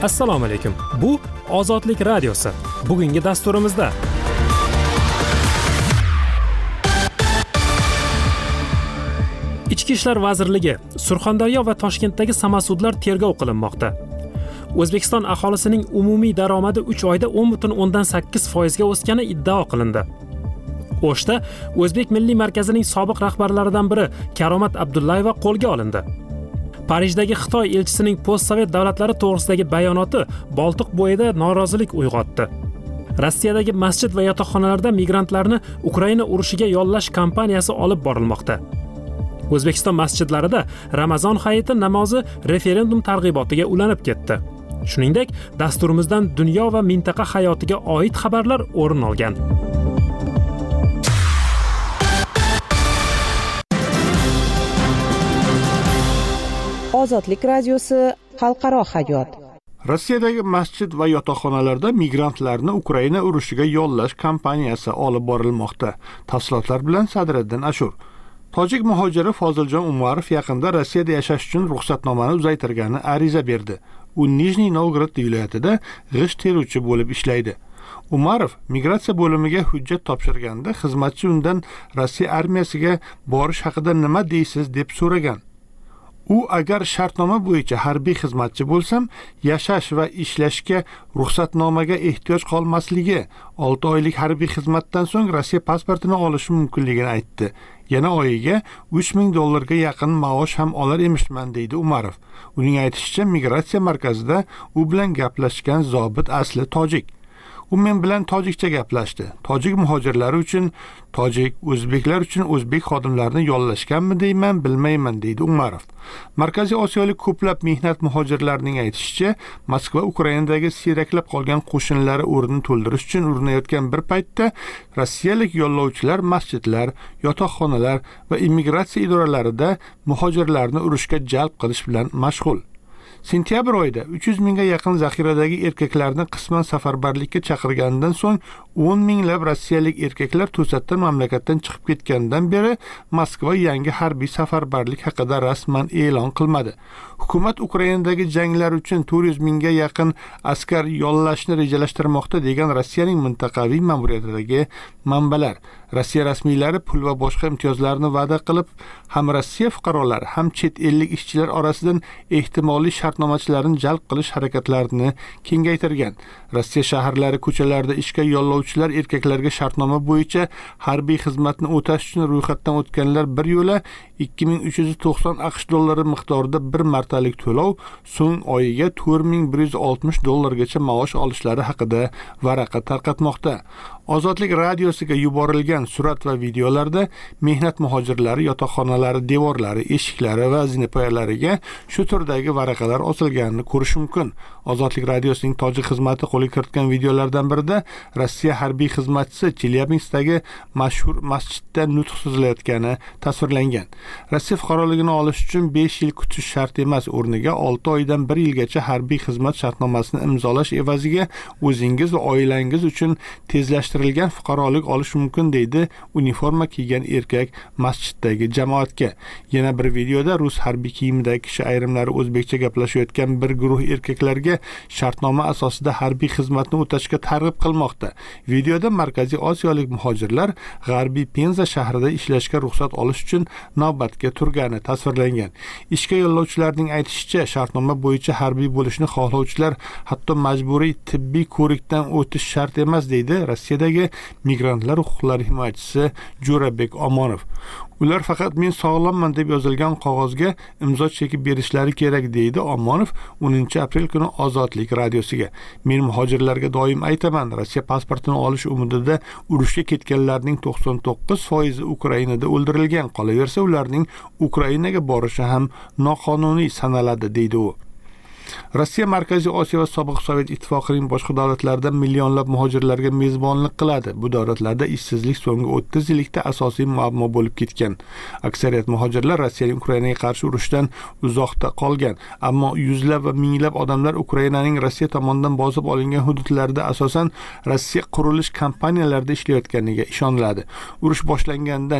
Assalomu alaykum. Bu Ozodlik radiosi. Bugungi dasturimizda Ichki ishlar vazirligi Surxondaryo va Toshkentdagi samasudlar tergov qilinmoqda. O'zbekiston aholisining umumiy daromadi 3 oyda 10.8% ga o'sgani iddao qilindi. O'shda O'zbek Milliy markazining sobiq rahbarlaridan biri Karomat Abdullayeva qo'lga olindi. Parijdagi Xitoy elchisining postsovet davlatlari to'g'risidagi bayonoti Boltiq bo'yida norozilik uyg'otdi. Rossiyadagi masjid va yotoqxonalarda migrantlarni Ukraina urushiga yollash kampaniyasi olib borilmoqda. O'zbekiston masjidlarida Ramazon hayiti namozi referendum targ'ibotiga ulanib ketdi. Shuningdek, dasturimizdan dunyo va mintaqa hayotiga oid xabarlar o'rin olgan. Ozodlik radiosi xalqaro hayot. Rossiyadagi masjid va yotoqxonalarda migrantlarni Ukraina urushiga yollash kampaniyasi olib borilmoqda. Tafsilotlar bilan Sadriddin Ashur. Tojik muhojiri Foziljon Umarov yaqinda Rossiyada yashash uchun ruxsatnomani uzaytirgani ariza berdi. U Nijniy Novgorod viloyatida g'isht teruvchi bo'lib ishlaydi. Umarov migratsiya bo'limiga hujjat topshirganda xizmatchi undan Rossiya armiyasiga borish haqida nima deysiz deb so'ragan. U agar shartnoma bo'yicha harbiy xizmatchi bo'lsam, yashash va ishlashga ruxsatnomaga ehtiyoj qolmasligi, 6 oylik harbiy xizmatdan so'ng Rossiya pasportini olishi mumkinligini aytdi. Yana oyiga $3000 yaqin maosh ham olar emishman deydi Umarov. Uning aytishicha, migratsiya markazida u bilan gaplashgan zobit asli tojik. U men bilan tojikcha gaplashdi. Tojik muhojirlari uchun tojik, o'zbeklar uchun o'zbek xodimlarini yollashganmi deyman, bilmayman deydi Umarov. Markaziy Osiyolik ko'plab mehnat muhojirlarining aytishicha, Moskva Ukrainadagi siyraklab qolgan qo'shinlari o'rnini to'ldirish uchun urinayotgan bir paytda rossiyalik yollovchilar masjidlar, yotoqxonalar va immigratsiya idoralarida muhojirlarni urushga jalb qilish bilan mashg'ul. Sentyabr oyida 300 mingga yaqin zaxiradagi erkaklarni qisman safarbarlikka chaqirgandan so'ng 10 minglab rossiyalik erkaklar to'satdan mamlakatdan chiqib ketgandan beri Moskva yangi harbiy safarbarlik haqida rasman e'lon qilmadi. Hukumat Ukrainadagi janglar uchun 400 mingga yaqin askar yollashni rejalashtirmoqda degan Rossiyaning mintaqaviy ma'muriyatidagi manbalar. Rossiya rasmiylari pul va boshqa imtiyozlarni va'da qilib, ham Rossiya fuqarolari, ham chet ellik ishchilar orasidan ehtimoliy shartnomachilarni jalb qilish harakatlarini kengaytirgan. Rossiya shaharlari ko'chalarida ishga yollovchilar erkaklarga shartnoma bo'yicha harbiy xizmatni o'tash uchun ro'yxatdan o'tganlar bir yo'la $2390 miqdorida bir martalik to'lov, so'ng oyiga $4160 gacha maosh olishlari haqida varaqa tarqatmoqda. Ozodlik radiosiga yuborilgan surat va videolarda mehnat muhojirlari yotoqxonalari devorlari, eshiklari va zinapoyalariga shu turdagi varaqalar osilganini ko'rish mumkin. Ozodlik radiosining tojik xizmati qo'lga kiritgan videolardan birida Rossiya harbiy xizmatchisi Chelyabinskdagi mashhur masjidda nutq so'zlayotgani tasvirlangan. Rossiya fuqaroligini olish uchun 5 yil kutish shart emas, o'rniga 6 oydan 1 yilgacha harbiy xizmat shartnomasini imzolash evaziga o'zingiz va oilangiz uchun tezlashtirilgan fuqarolik olish mumkin deydi uniforma kiygan erkak masjiddagi jamoatga. Yana bir videoda rus harbiy kiyimidagi kishi ayrimlari o'zbekcha gaplashayotgan bir guruh erkaklarga shartnoma asosida harbiy xizmatni o'tashga targ'ib qilmoqda. Videoda Markaziy Osiyolik muhojirlar G'arbiy Penza shahrida ishlashga ruxsat olish uchun navbatga turgani tasvirlangan. Ishga yo'llovchilarning aytishicha, shartnoma bo'yicha harbiy bo'lishni xohlovchilar hatto majburiy tibbiy ko'rikdan o'tish shart emas deydi Rossiyadagi migrantlar huquqlari himoyachisi Jo'rabek Omonov. Ular faqat men sog'lomman deb yozilgan qog'ozga imzo chekib berishlari kerak deydi Omonov 10-aprel kuni Ozodlik radiosiga. Men muhojirlarga doim aytaman, Rossiya pasportini olish umidida urushga ketganlarning 99% Ukrainada o'ldirilgan, qolaversa ularning Ukrainaga borishi ham noqonuniy sanaladi deydi u. Rossiya Markaziy Osiyo va sobiq Sovet ittifoqining boshqa davlatlarida millionlab muhojirlarga mezbonlik qiladi. Bu davlatlarda ishsizlik so'nggi 30 yillikda asosiy muammo bo'lib ketgan. Aksariyat muhojirlar Rossiyaning Ukrainaga qarshi urushdan uzoqda qolgan, ammo yuzlab va minglab odamlar Ukrainaning Rossiya tomonidan bosib olingan hududlarda asosan Rossiya qurilish kompaniyalarida ishlayotganiga ishoniladi. Urush boshlangandan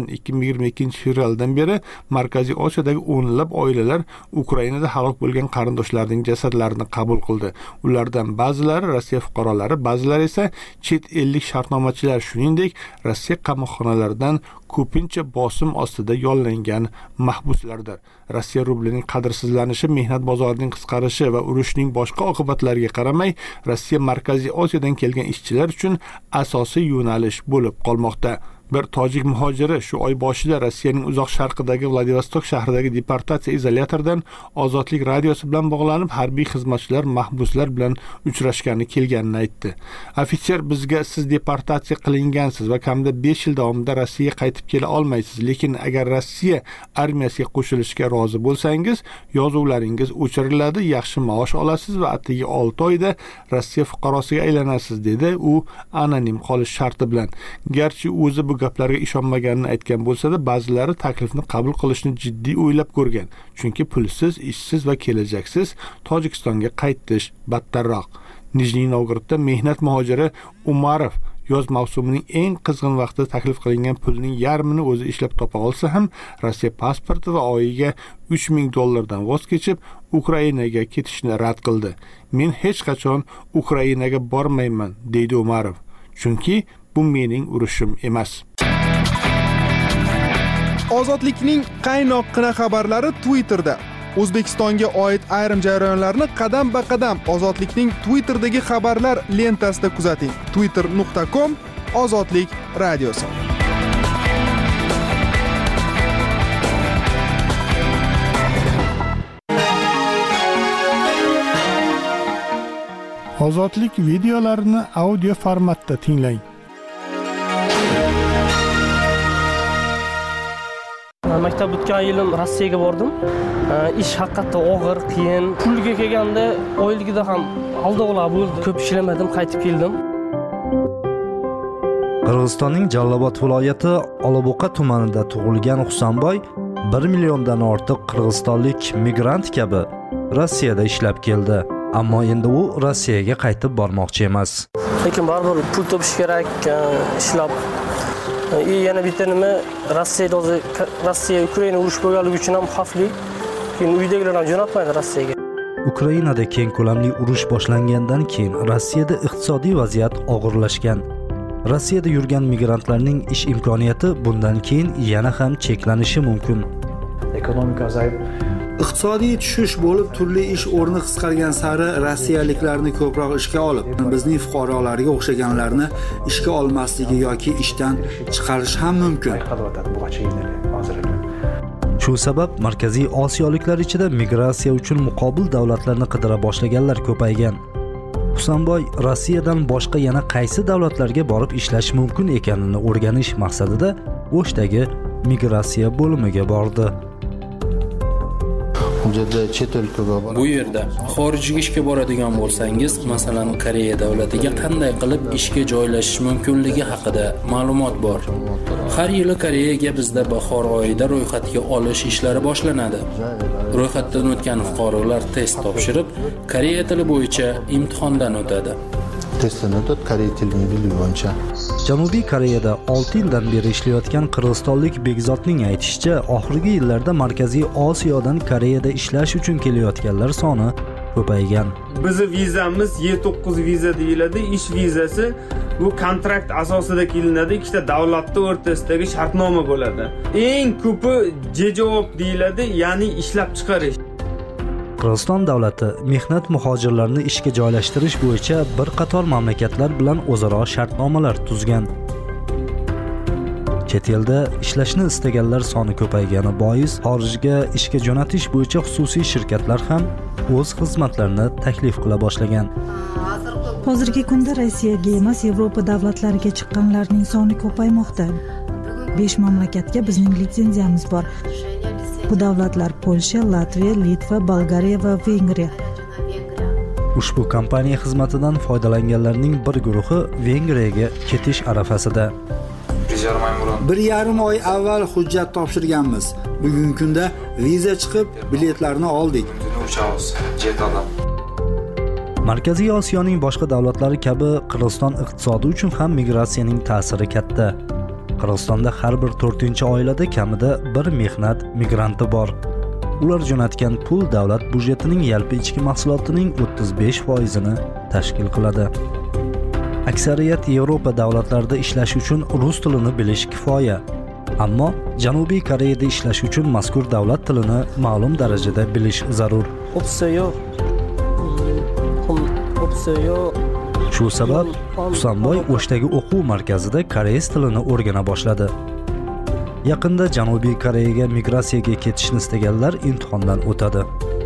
2022-fevraldan beri Markaziy Osiyodagi o'nlab oilalar Ukrainada halok bo'lgan qarindoshlarining jasadlarini qabul qildi. Ulardan ba'zilari Rossiya fuqarolari, ba'zilari esa chet ellik shartnomachilar, shuningdek Rossiya qamoqxonalaridan ko'pincha bosim ostida yollangan mahbuslardir. Rossiya rublining qadrsizlanishi, mehnat bozorining qisqarishi va urushning boshqa oqibatlariga qaramay, Rossiya Markaziy Osiyodan kelgan ishchilar uchun asosiy yo'nalish bo'lib qolmoqda. Bir tojik muhojiri shu oy boshida Rossiyaning uzoq sharqidagi Vladivostok shahridagi deportatsiya izolyatoridan Ozodlik radiosi bilan bog'lanib, harbiy xizmatchilar mahbuslar bilan uchrashgani kelganini aytdi. Ofitser bizga siz deportatsiya qilingansiz va kamida 5 yil davomida Rossiyaga qaytib kela olmaysiz, lekin agar Rossiya armiyasiga qo'shilishga rozi bo'lsangiz, yozuvlaringiz o'chiriladi, yaxshi maosh olasiz va atigi 6 oyda Rossiya fuqarosiga aylanasiz, dedi u anonim qolish sharti bilan. Garchi o'zi bu gaplarga ishonmaganini aytgan bo'lsa-da, ba'zilari taklifni qabul qilishni jiddiy o'ylab ko'rgan. Chunki pulsiz, ishsiz va kelajaksiz Tojikistonga qaytish battarroq. Nijniy Novgorodda mehnat muhojiri Umarov yoz mavsumining eng qizg'in vaqtida taklif qilingan pulning yarmini o'zi ishlab topa olsa ham, Rossiya pasporti va oyiga $3000 voz kechib, Ukrainaga ketishni rad qildi. Men hech qachon Ukrainaga bormayman, deydi Umarov. Chunki bu mening urushim emas. Ozodlikning qaynoqqina xabarlari Twitterda. O'zbekistonga oid ayrim jarayonlarni qadam-ba-qadam Ozodlikning Twitterdagi xabarlar lentasida kuzating. twitter.com/Ozodlik radiosi. Ozodlik videolarini audio formatda tinglang. Maktab o'tgan yilim Rossiyaga bordim. Ish haqiqatda og'ir, qiyin. Pulga kelganda oyligida ham aldovlar bo'ldi. Ko'p ishlamadim, qaytib keldim. Qirg'izistonning Jallobod viloyati Oloboqa tumanida tug'ilgan Husanboy 1 milliondan ortiq qirg'izistonlik migrant kabi Rossiyada ishlab keldi. Ammo endi u Rossiyaga qaytib bormoqchi emas. Lekin baribir pul topish kerak, ishlab. Yana bitta nima, Rossiya Ukraina urush bo'lganligi uchun ham xavfli. Keyin uydagilar ham jo'natmaydi Rossiyaga. Ukrainada keng ko'lamli urush boshlangandan keyin Rossiyada iqtisodiy vaziyat og'irlashgan. Rossiyada yurgan migrantlarning ish imkoniyati bundan keyin yana ham cheklanishi mumkin. Ekonomik azayib iqtisodiy tushish bo'lib, turli ish o'rni qisqargan sari rossiyaliklarni ko'proq ishga olib, bizning fuqarolarga o'xshaganlarni ishga olmasligi yoki ishdan chiqarish ham mumkin. Shu sabab Markaziy Osiyoliklar ichida migratsiya uchun muqobil davlatlarni qidira boshlaganlar ko'paygan. Husanboy Rossiyadan boshqa yana qaysi davlatlarga borib ishlash mumkin ekanini o'rganish maqsadida O'shdagi migratsiya bo'limiga bordi. Bu yerda xorijga ishga boradigan bo'lsangiz, masalan, Koreya davlatiga qanday qilib ishga joylashish mumkinligi haqida ma'lumot bor. Har yili Koreyaga bizda bahor oyida ro'yxatga olish ishlari boshlanadi. Ro'yxatdan o'tgan fuqarolar test topshirib, Koreya tili bo'yicha imtihondan o'tadi. Janubiy Koreyada 6 yildan beri ishlayotgan qirg'izistonlik Begzodning aytishicha, oxirgi yillarda Markaziy Osiyodan Koreyada ishlash uchun kelayotganlar soni ko'paygan. Bizning vizamiz Y9 viza deyiladi. Ish vizasi bu kontrakt asosida kelinadi. Ikkita davlatlar o'rtasidagi shartnoma bo'ladi. Eng ko'pi javob deyiladi, ya'ni ishlab chiqarish. Qirg'iziston davlati mehnat muhojirlarini ishga joylashtirish bo'yicha bir qator mamlakatlar bilan o'zaro shartnomalar tuzgan. Chet elda ishlashni istaganlar soni ko'paygani bois xorijga ishga jo'natish bo'yicha xususiy shirkatlar ham o'z xizmatlarini taklif qila boshlagan. Hozirgi kunda Rossiyaga emas, Yevropa davlatlariga chiqqanlarning soni ko'paymoqda. 5 mamlakatga bizning litsenziyamiz bor. Bu davlatlar Polsha, Latviya, Litva, Bolgariya va Vengriya. Ushbu kompaniya xizmatidan foydalanganlarning bir guruhi Vengriyaga ketish arafasida. 1,5 oy avval hujjat topshirganmiz. Bugungi kunda viza chiqib, biletlarni oldik. Markaziy Osiyoning boshqa davlatlari kabi Qirg'iziston iqtisodi uchun ham migratsiyaning ta'siri katta. Qirg'izistonda har bir 4-oilada kamida bir mehnat migranti bor. Ular jo'natgan pul davlat budjetining yalpi ichki mahsulotining 35%ni tashkil qiladi. Aksariyat Yevropa davlatlarida ishlash uchun rus tilini bilish kifoya. Ammo Janubiy Koreyada ishlash uchun mazkur davlat tilini ma'lum darajada bilish zarur. Shu sabab Husanboy O'shdagi o'quv markazida koreys tilini o'rgana boshladi. Yaqinda Janubiy Koreyaga migratsiyaga ketishni istaganlar imtihondan o'tadi.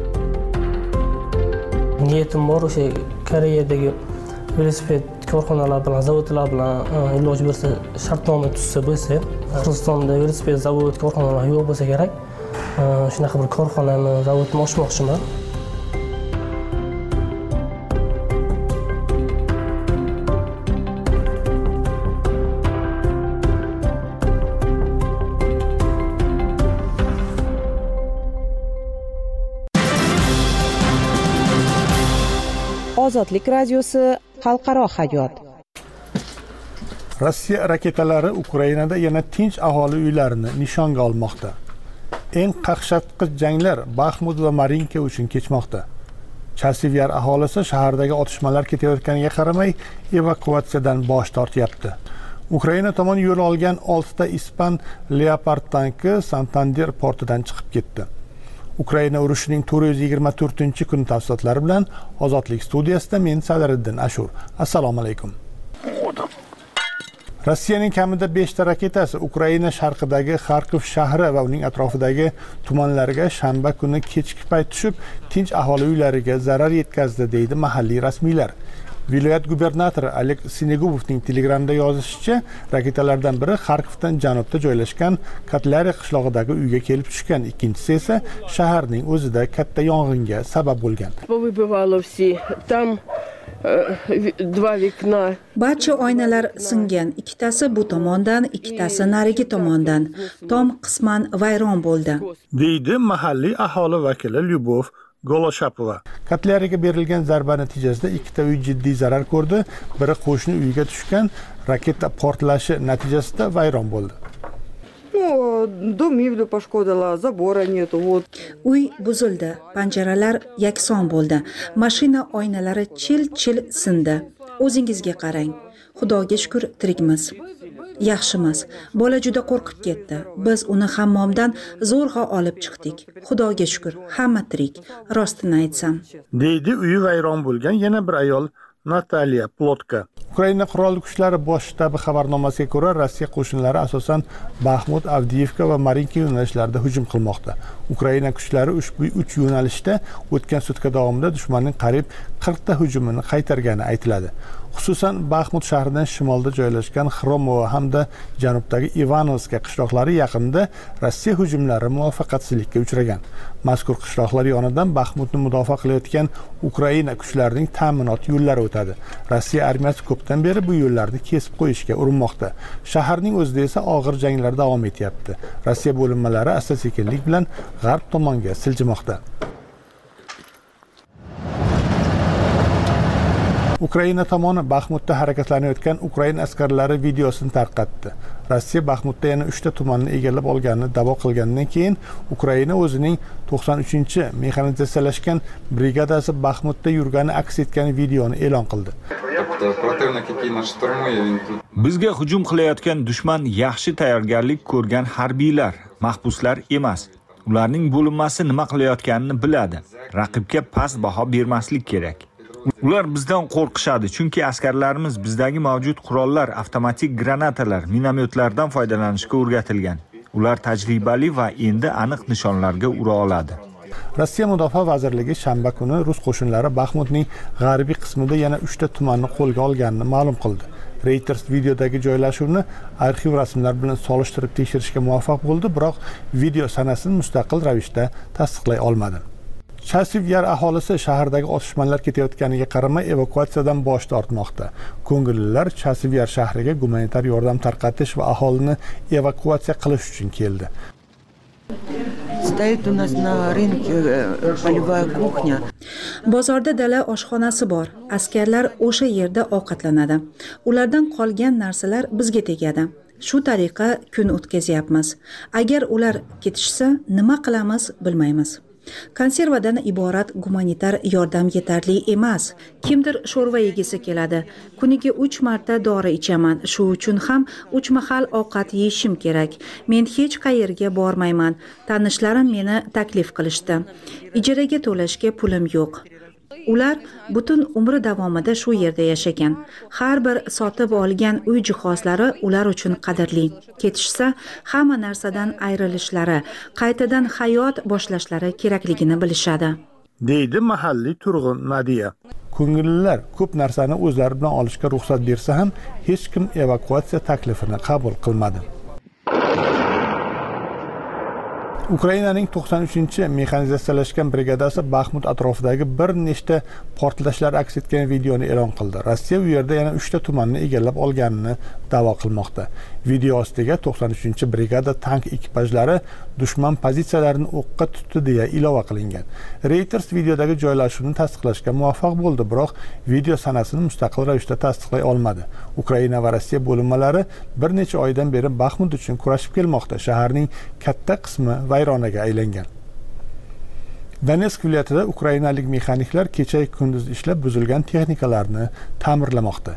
Niyatim bor o'sha Koreyadagi velosiped korxonalar bilan, zavodlar bilan iloji bo'lsa shartnoma tuzsa bo'lsa, Qirg'izistonda velosiped zavod korxonalar yo'q bo'lsa kerak. Shunaqa bir korxonani, zavodni ochmoqchiman. Ozodlik radiosi xalqaro hayot. Rossiya raketalari Ukrainada yana tinch aholi uylarini nishonga olmoqda. Eng qaqshatqich janglar Baxmut va Marinka uchun kechmoqda. Chasivyar aholisi shahardagi otishmalar ketayotganiga qaramay evakuatsiyadan bosh tortyapti. Ukraina tomon yo'l olgan 6 ta ispan Leopard tanki Santander portidan chiqib ketdi. Ukraina urushining 424-kun tafsilotlari bilan Ozodlik studiyasida men Sadiriddin Ashur. Assalomu alaykum. Rossiyaning kamida 5 ta raketasi Ukraina sharqidagi Xarkov shahri va uning atrofidagi tumanlarga shanba kuni kechki payt tushib, tinch aholi uylariga zarar yetkazdi, deydi mahalliy rasmiylar. Viloyat gubernatori Oleg Sinegubovning Telegramda yozishicha, raketalardan biri Xarkovdan janubda joylashgan Katlariya qishlog'idagi uyga kelib tushgan, ikkinchisi esa shaharning o'zida katta yong'inga sabab bo'lgan. Barcha oynalar singan, ikkitasi bu tomondan, ikkitasi narigi tomondan. Tom qisman vayron bo'ldi, deydi mahalliy aholi vakili Lyubov Goloshapova. Katlariyaga berilgan zarba natijasida ikkita uy jiddiy zarar ko'rdi. Biri qo'shni uyga tushgan, raketa portlashi natijasida vayron bo'ldi. Uy buzildi, panjaralar yakson bo'ldi, mashina oynalari chil-chil sindi. O'zingizga qarang. Xudoga shukr tirikmiz. Yaxshimiz. Bola juda qo'rqib ketdi. Biz uni hammomdan zo'rg'a olib chiqdik. Xudoga shukr, hamma tirik. Rostini aytsam, deydi uyi vayron bo'lgan yana bir ayol Nataliya Plotka. Ukraina qurolli kuchlari bosh shtabi xabarnomasiga ko'ra, Rossiya qo'shinlari asosan Baxmut, Avdiivka va Marinka yo'nalishlarida hujum qilmoqda. Ukraina kuchlari ushbu 3 yo'nalishda o'tgan sutka davomida dushmanning qariyb 40 ta hujumini qaytargani aytiladi. Xususan, Baxmut shahridan shimolda joylashgan Xromovo hamda janubdagi Ivanovska qishloqlari yaqinida Rossiya hujumlari muvaffaqiyatsizlikka uchragan. Mazkur qishloqlar yonidan Baxmutni mudofaa qilayotgan Ukraina kuchlarining ta'minot yo'llari o'tadi. Rossiya armiyasi ko'pdan beri bu yo'llarni kesib qo'yishga urinmoqda. Shaharning o'zida esa og'ir janglar davom etyapti. Rossiya bo'linmalari asta-sekinlik bilan g'arb tomonga siljimoqda. Ukraina tomoni Baxmutda harakatlanayotgan Ukraina askarlari videosini tarqatdi. Rossiya Baxmutda yana 3 ta tumanni egallab olganini da'vo qilgandan keyin Ukraina o'zining 93-mexanizatsiyalashgan brigadasi Baxmutda yurgani aks etgan videoni e'lon qildi. Bizga hujum qilayotgan dushman yaxshi tayyorgarlik ko'rgan harbiylar, mahbuslar emas. Ularning bo'linmasi nima qilayotganini biladi. Raqibga past baho bermaslik kerak. Ular bizdan qo'rqishadi, chunki askarlarimiz bizdagi mavjud qurollar, avtomatik granatalar, minomyotlardan foydalanishga o'rgatilgan. Ular tajribali va endi aniq nishonlarga ura oladi. Rossiya Mudofaa vazirligi shanba kuni rus qo'shinlari Baxmutning g'arbiy qismida yana 3 ta tumanni qo'lga olganini ma'lum qildi. Reuters videodagi joylashuvni arxiv rasmlar bilan solishtirib tekshirishga muvaffaq bo'ldi, biroq video sanasini mustaqil ravishda tasdiqlay olmadi. Chasivyar aholisi shahardagi otishmalar ketayotganiga qaramay evakuatsiyadan bosh tortmoqda. Ko'ngillilar Chasivyar shahriga gumanitar yordam tarqatish va aholini evakuatsiya qilish uchun keldi. Bozorda dala oshxonasi bor. Askarlar o'sha yerda ovqatlanadi. Ulardan qolgan narsalar bizga tegadi. Shu tariqa kun o'tkazyapmiz. Agar ular ketishsa, nima qilamiz bilmaymiz. Konservadan iborat gumanitar yordam yetarli emas. Kimdir sho'rva yegisi keladi. Kuniga 3 marta dori ichaman. Shu uchun ham 3 mahal ovqat yeyishim kerak. Men hech qayerga bormayman. Tanishlarim meni taklif qilishdi. Ijaraga to'lashga pulim yo'q. Ular butun umri davomida shu yerda yashagan. Har bir sotib olgan uy jihozlari ular uchun qadrli. Ketishsa, hamma narsadan ayrilishlari, qaytadan hayot boshlashlari kerakligini bilishadi. Deydi mahalliy turg'un Nadiya. Ko'ngillilar ko'p narsani o'zlari bilan olishga ruxsat bersa ham, hech kim evakuatsiya taklifini qabul qilmadi. Ukrainaning 93-mexanizatsiyalashgan brigadasi Baxmut atrofidagi bir nechta portlashlar aks etgan videoni e'lon qildi. Rossiya u yerda yana 3 ta tumanni egallab olganini da'vo qilmoqda. Video ostiga 93-brigada tank ekipajlari dushman pozitsiyalarini o'qqa tutdi deya ilova qilingan. Reuters videodagi joylashuvni tasdiqlashga muvaffaq bo'ldi, biroq video sanasini mustaqil ravishda tasdiqlay olmadi. Ukraina va Rossiya bo'linmalari bir necha oydan beri Baxmut uchun kurashib kelmoqda. Shaharning katta qismi vayronaga aylangan. Donetsk viloyatida ukrainalik mexaniklar kecha kunduz ishlab buzilgan texnikalarni ta'mirlamoqda.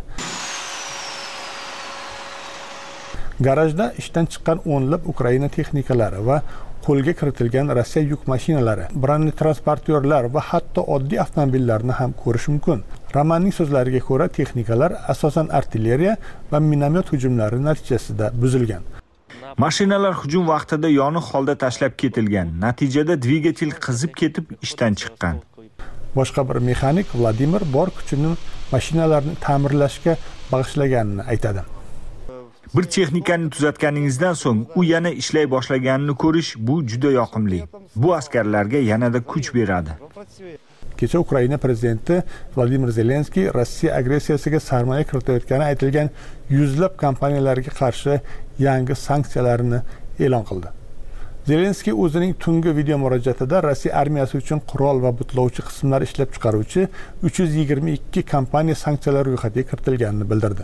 Garajda ishdan chiqqan o'nlab Ukraina texnikalari va qo'lga kiritilgan Rossiya yuk mashinalari, bronetransportyorlar va hatto oddiy avtomobillarni ham ko'rish mumkin. Romanning so'zlariga ko'ra, texnikalar asosan artilleriya va minomyot hujumlari natijasida buzilgan. Mashinalar hujum vaqtida yoniq holda tashlab ketilgan. Natijada dvigatel qizib ketib ishdan chiqqan. Boshqa bir mexanik Vladimir bor kuchini mashinalarni ta'mirlashga bag'ishlaganini aytadi. Bir texnikani tuzatganingizdan so'ng u yana ishlay boshlaganini ko'rish bu juda yoqimli. Bu askarlarga yanada kuch beradi. Kecha Ukraina prezidenti Vladimir Zelenskiy Rossiya agressiyasiga sarmoya kiritayotgani aytilgan yuzlab kompaniyalarga qarshi yangi sanksiyalarni e'lon qildi. Zelenskiy o'zining tungi video murojaatida Rossiya armiyasi uchun qurol va butlovchi qismlar ishlab chiqaruvchi 322 kompaniya sanksiyalar ro'yxatiga kiritilganini bildirdi.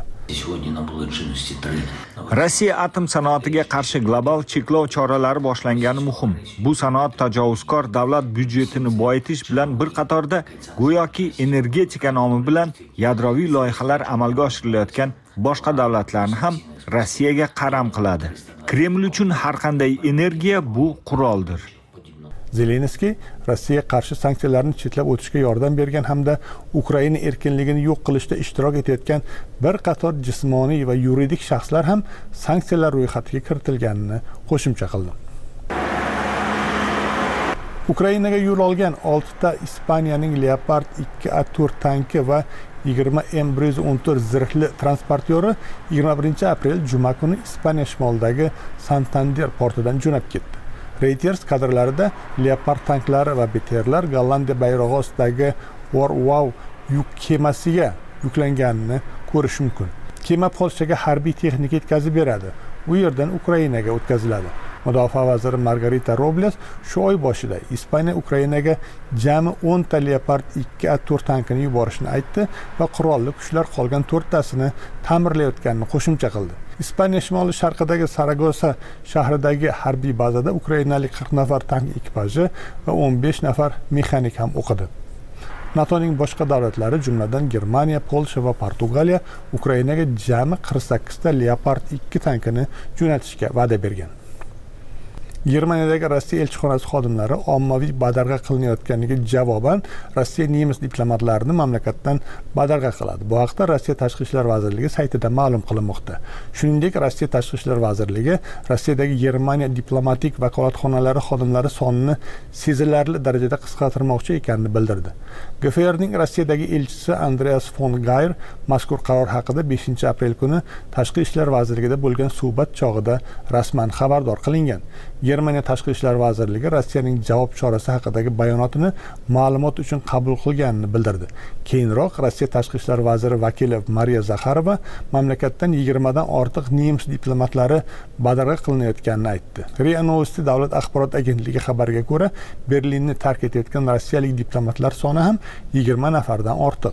Rossiya atom sanoatiga qarshi global cheklov choralari boshlangani muhim. Bu sanoat tajovuzkor davlat byudjetini boyitish bilan bir qatorda go'yoki energetika nomi bilan yadroviy loyihalar amalga oshirilayotgan boshqa davlatlarni ham Rossiyaga qaram qiladi. Kreml uchun har qanday energiya bu quroldir. Zelenskiy Rossiyaga qarshi sanksiyalarni chetlab o'tishga yordam bergan hamda Ukraina erkinligini yo'q qilishda ishtirok etayotgan bir qator jismoniy va yuridik shaxslar ham sanksiyalar ro'yxatiga kiritilganini qo'shimcha qildi. Ukrainaga yo'l olgan 6 ta Ispaniyaning Leopard 2A4 tanki va 20 M114 zirhli transportyori 21-aprel juma kuni Ispaniya shimolidagi Santander portidan jo'nab ketdi. Reuters kadrlarida Leopard tanklari va BTRlar Gollandiya bayrog'i ostidagi Warwow yuk kemasiga yuklanganini ko'rish mumkin. Kema Polshaga harbiy texnika yetkazib beradi. U yerdan Ukrainaga o'tkaziladi. Mudofaa vaziri Margarita Robles shu oy boshida Ispaniya Ukrainaga jami 10 ta Leopard 2A4 tankini yuborishni aytdi va qurolli kuchlar qolgan 4 tasini ta'mirlayotganini qo'shimcha qildi. Ispaniya shimoli sharqidagi Saragosa shahridagi harbiy bazada ukrainalik 40 nafar tank ekipaji va 15 nafar mexanik ham o'qidi. NATOning boshqa davlatlari, jumladan Germaniya, Polsha va Portugaliya Ukrainaga jami 48 ta Leopard 2 tankini jo'natishga va'da bergan. Germaniyadagi Rossiya elchixonasi xodimlari ommaviy badarg'a qilinayotganiga javoban Rossiya nemis diplomatlarini mamlakatdan badarg'a qiladi. Bu haqda Rossiya Tashqi ishlar vazirligi saytida ma'lum qilinmoqda. Shuningdek, Rossiya Tashqi ishlar vazirligi Rossiyadagi Germaniya diplomatik vakolatxonalari xodimlari sonini sezilarli darajada qisqartirmoqchi ekanini bildirdi. GFRning Rossiyadagi elchisi Andreas von Gayr mazkur qaror haqida 5-aprel kuni Tashqi ishlar vazirligida bo'lgan suhbat chog'ida rasman xabardor qilingan. Germaniya Tashqi ishlar vazirligi Rossiyaning javob chorasi haqidagi bayonotini ma'lumot uchun qabul qilganini bildirdi. Keyinroq Rossiya Tashqi ishlar vaziri vakili Mariya Zakharova mamlakatdan 20 dan ortiq nemis diplomatlari badarg'a qilinayotganini aytdi. RIA Novosti davlat axborot agentligi xabariga ko'ra, Berlinni tark etayotgan rossiyalik diplomatlar soni ham 20 nafardan ortiq.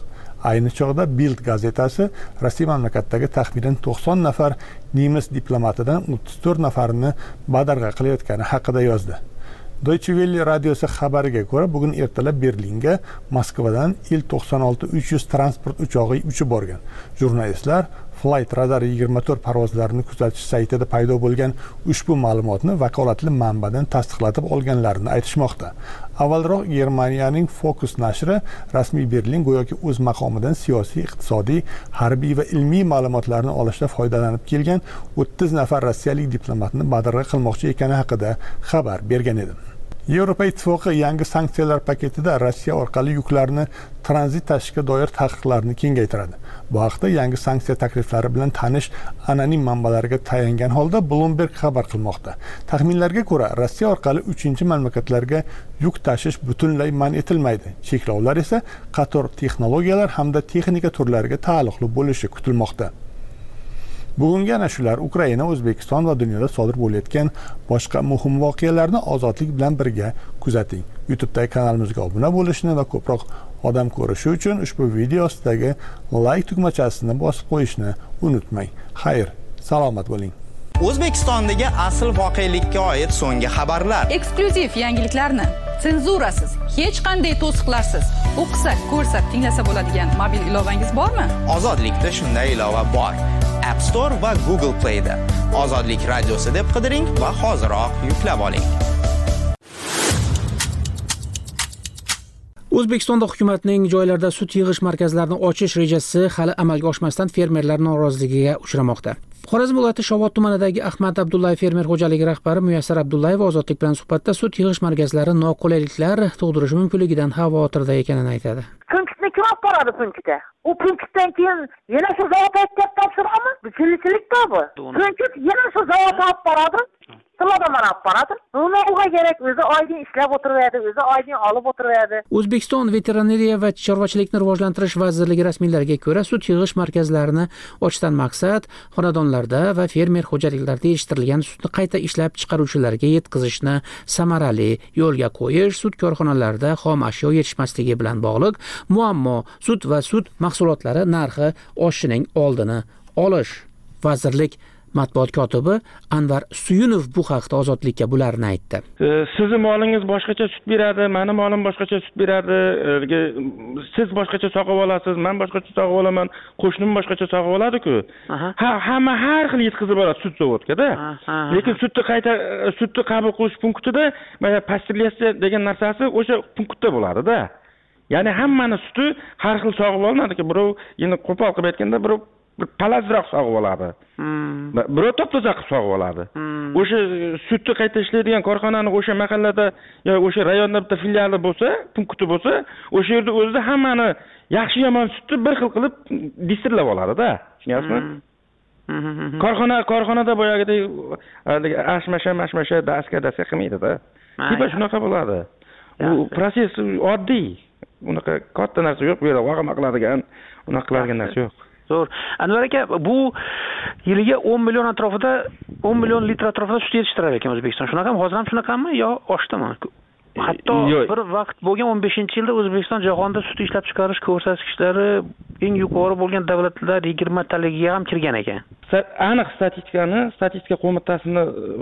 Ayni chog'da Bild gazetasi Rossiya mamlakatidagi taxminan 90 nafar nemis diplomatidan 34 nafarini badarg'a qilayotgani haqida yozdi. Deutsche Welle radiosi xabariga ko'ra, bugun ertalab Berlinga Moskvadan Il-96-300 transport uchog'i uchib borgan. Jurnalistlar Flight Radar 24 parvozlarini kuzatish saytida paydo bo'lgan ushbu ma'lumotni vakolatli manbadan tasdiqlatib olganlarini aytishmoqda. Avvalroq Germaniyaning Focus nashri rasmiy Berlin go'yoki o'z maqomidan siyosiy, iqtisodiy, harbiy va ilmiy ma'lumotlarni olishda foydalanib kelgan 30 nafar rossiyalik diplomatni badarg'a qilmoqchi ekani haqida xabar bergan edi. Yevropa Ittifoqi yangi sanksiyalar paketida Rossiya orqali yuklarni tranzit tashishga doir taqiqlarni kengaytiradi. Bu haqda yangi sanksiya takliflari bilan tanish anonim manbalarga tayangan holda Bloomberg xabar qilmoqda. Taxminlarga ko'ra, Rossiya orqali 3-mamlakatlarga yuk tashish butunlay man etilmaydi. Cheklovlar esa qator texnologiyalar hamda texnika turlariga taalluqli bo'lishi kutilmoqda. Bugungi ana shular Ukraina, O'zbekiston va dunyoda sodir bo'layotgan boshqa muhim voqealarni ozodlik bilan birga kuzating. YouTube'dagi kanalimizga obuna bo'lishni va ko'proq odam ko'rishi uchun ushbu video ostidagi like tugmachasini bosib qo'yishni unutmang. Xayr, salomat bo'ling. O'zbekistondagi asl voqelikka oid so'nggi xabarlar, eksklyuziv yangiliklarni senzurasiz, hech qanday to'siqlarsiz o'qisak, ko'rsak, tinglasa bo'ladigan mobil ilovangiz bormi? Ozodlikda shunday ilova bor. App Store va Google Play'da Ozodlik radiosi deb qidiring va hoziroq yuklab oling. O'zbekistonda hukumatning joylarda sut yig'ish markazlarini ochish rejasi hali amalga oshmasdan fermerlar noroziligiga uchramoqda. Xorazm viloyati Shovot tumanidagi Ahmad Abdullayev fermer xo'jaligi rahbari Muyassar Abdullayev Ozodlik bilan suhbatda sut yig'ish markazlari noqulayliklar tug'dirishi mumkinligidan xavotirda ekanini aytadi. Punktni kim olib boradi punktga? U punktdan keyin yana shu zavodga topshiramiz? Bichilchilikda bu. Punkt yana shu zavodga olib boradi. Silodaman olib boradi. Uni uga kerak o'zi oydin ishlab o'tiradi, o'zi oydin olib o'tiradi. O'zbekiston veterinariya va chorvachilikni rivojlantirish vazirligi rasmiylariga ko'ra, sut yig'ish markazlarini ochishdan maqsad xonadonlarda va fermer xo'jaliklarida yetishtirilgan sutni qayta ishlab chiqaruvchilarga yetkazishni samarali yo'lga qo'yish, sut korxonalarida xom ashyo yetishmasligi bilan bog'liq muammo, sut va sut mahsulotlari narxi oshishining oldini olish. Vazirlik matbuot kotibi Anvar Suyunov bu haqda Ozodlikka bularni aytdi. Sizning molingiz boshqacha sut beradi, meni molim boshqacha sut beradi. Siz boshqacha sog'ib olasiz, men boshqacha sog'ib olaman, qo'shnim boshqacha sog'ib oladi-ku. Hamma har xil yetkazib boradi sut zavodga-da. Lekin sutni qabul qilish punktida mana pastilyatsiya degan narsasi o'sha punktda bo'ladi-da. Ya'ni hammaning suti har xil sog'ib olinadi-ku. Birov endi qo'pol qilib aytganda birov palazroq sog'ib oladi. Birov top-toza qilib sog'ib oladi. O'sha sutni qayta ishlaydigan korxonani o'sha mahallada yoki o'sha rayonda bitta filiali bo'lsa, punkti bo'lsa, o'sha yerda o'zida hammani yaxshi yomon sutni bir xil qilib distrillab oladi-da. Tushunyapsizmi? Korxonada boyagidek ashmasha, daska qilmaydi-da. Tipa shunaqa bo'ladi. U proses oddiy. Unaqa katta narsa yo'q, bu yerda vaqama qiladigan, unaqa qiladigan narsa yo'q. Zo'r. Anvar aka, bu yiliga 10 million atrofida, 10 million litr atrofida sut yetishtirar ekan O'zbekiston. Shunaqami? Hozir ham shunaqami yo oshdimi? Hatto bir vaqt bo'lgan 15-yilda O'zbekiston jahonda sut ishlab chiqarish ko'rsatkichlari eng yuqori bo'lgan davlatlar 20 taligiga ham kirgan ekan. Aniq statistika qo'mitasini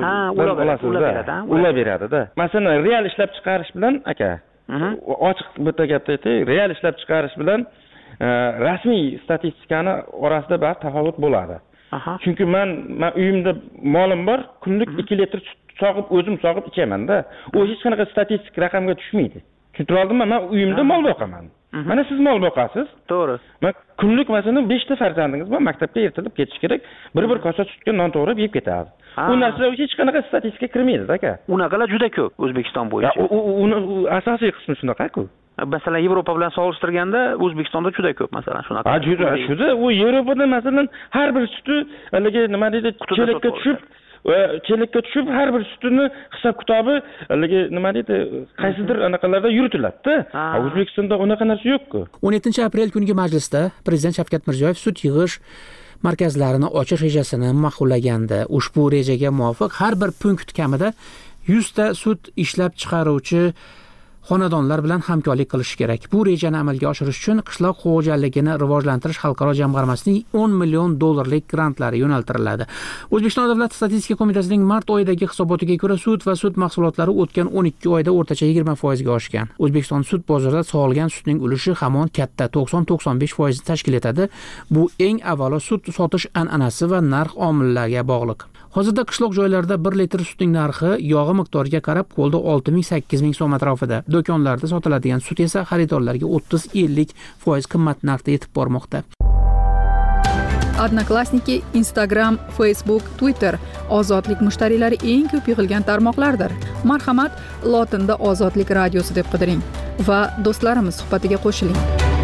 ular beradi-da. Masalan, real ishlab chiqarish bilan aka, ochiq bitta gapni aytay, real ishlab chiqarish bilan rasmiy statistikani orasida bir tafovut bo'ladi. Chunki men uyimda molim bor, kunlik 2 litr sut o'zim sog'ib ichaman-da. U hech qanaqa statistik raqamga tushmaydi. Tushuntira oldimmi? Men uyimda mol boqaman. Mana siz mol boqasiz. To'g'ri. Men kunlik masalan 5 ta farzandingiz bor, maktabga ertalab ketish kerak. Bir kosa sutga non to'g'rab yeb ketadi. U narsa hech qanaqa statistikaga kirmaydi-da aka. Unaqalar juda ko'p O'zbekiston bo'yicha. U asosiy qismi shunaqa-ku. Masalan, Yevropa bilan solishtirganda O'zbekistonda juda ko'p masalan shunaqa. Juda. U Yevropada masalan har bir suti haligi nima deydi, chelakka tushib har bir sutini hisob kitobi haligi nima deydi, qaysidir anaqalarda yuritiladi-da. O'zbekistonda unaqa narsa yo'q-ku. 17-aprel kungi majlisda Prezident Shavkat Mirziyoyev sut yig'ish markazlarini ochish rejasini ma'qullagandi. Ushbu rejaga muvofiq har bir punkt kamida 100 ta sut ishlab chiqaruvchi xonadonlar bilan hamkorlik qilish kerak. Bu rejani amalga oshirish uchun qishloq xo'jaligini rivojlantirish xalqaro jamg'armasining $10 million grantlari yo'naltiriladi. O'zbekiston Davlat statistika qo'mitasining mart oyidagi hisobotiga ko'ra sut va sut mahsulotlari o'tgan 12 oyda o'rtacha 20% ga oshgan. O'zbekiston sut bozorida sog'ilgan sutning ulushi hamon katta 90-95% tashkil etadi. Bu eng avvalo sut sotish an'anasi va narx omillariga bog'liq. Hozirda qishloq joylarda 1 litr sutning narxi yog'i miqdoriga qarab qo'lda 6,000-8,000 so'm atrofida. Do'konlarda sotiladigan sut esa xaridorlarga 30-50% qimmat narxda yetib bormoqda. Odnoklassniki, Instagram, Facebook, Twitter ozodlik mushtariylari eng ko'p yig'ilgan tarmoqlardir. Marhamat, lotinda Ozodlik radiosi deb qidiring va do'stlarimiz suhbatiga qo'shiling.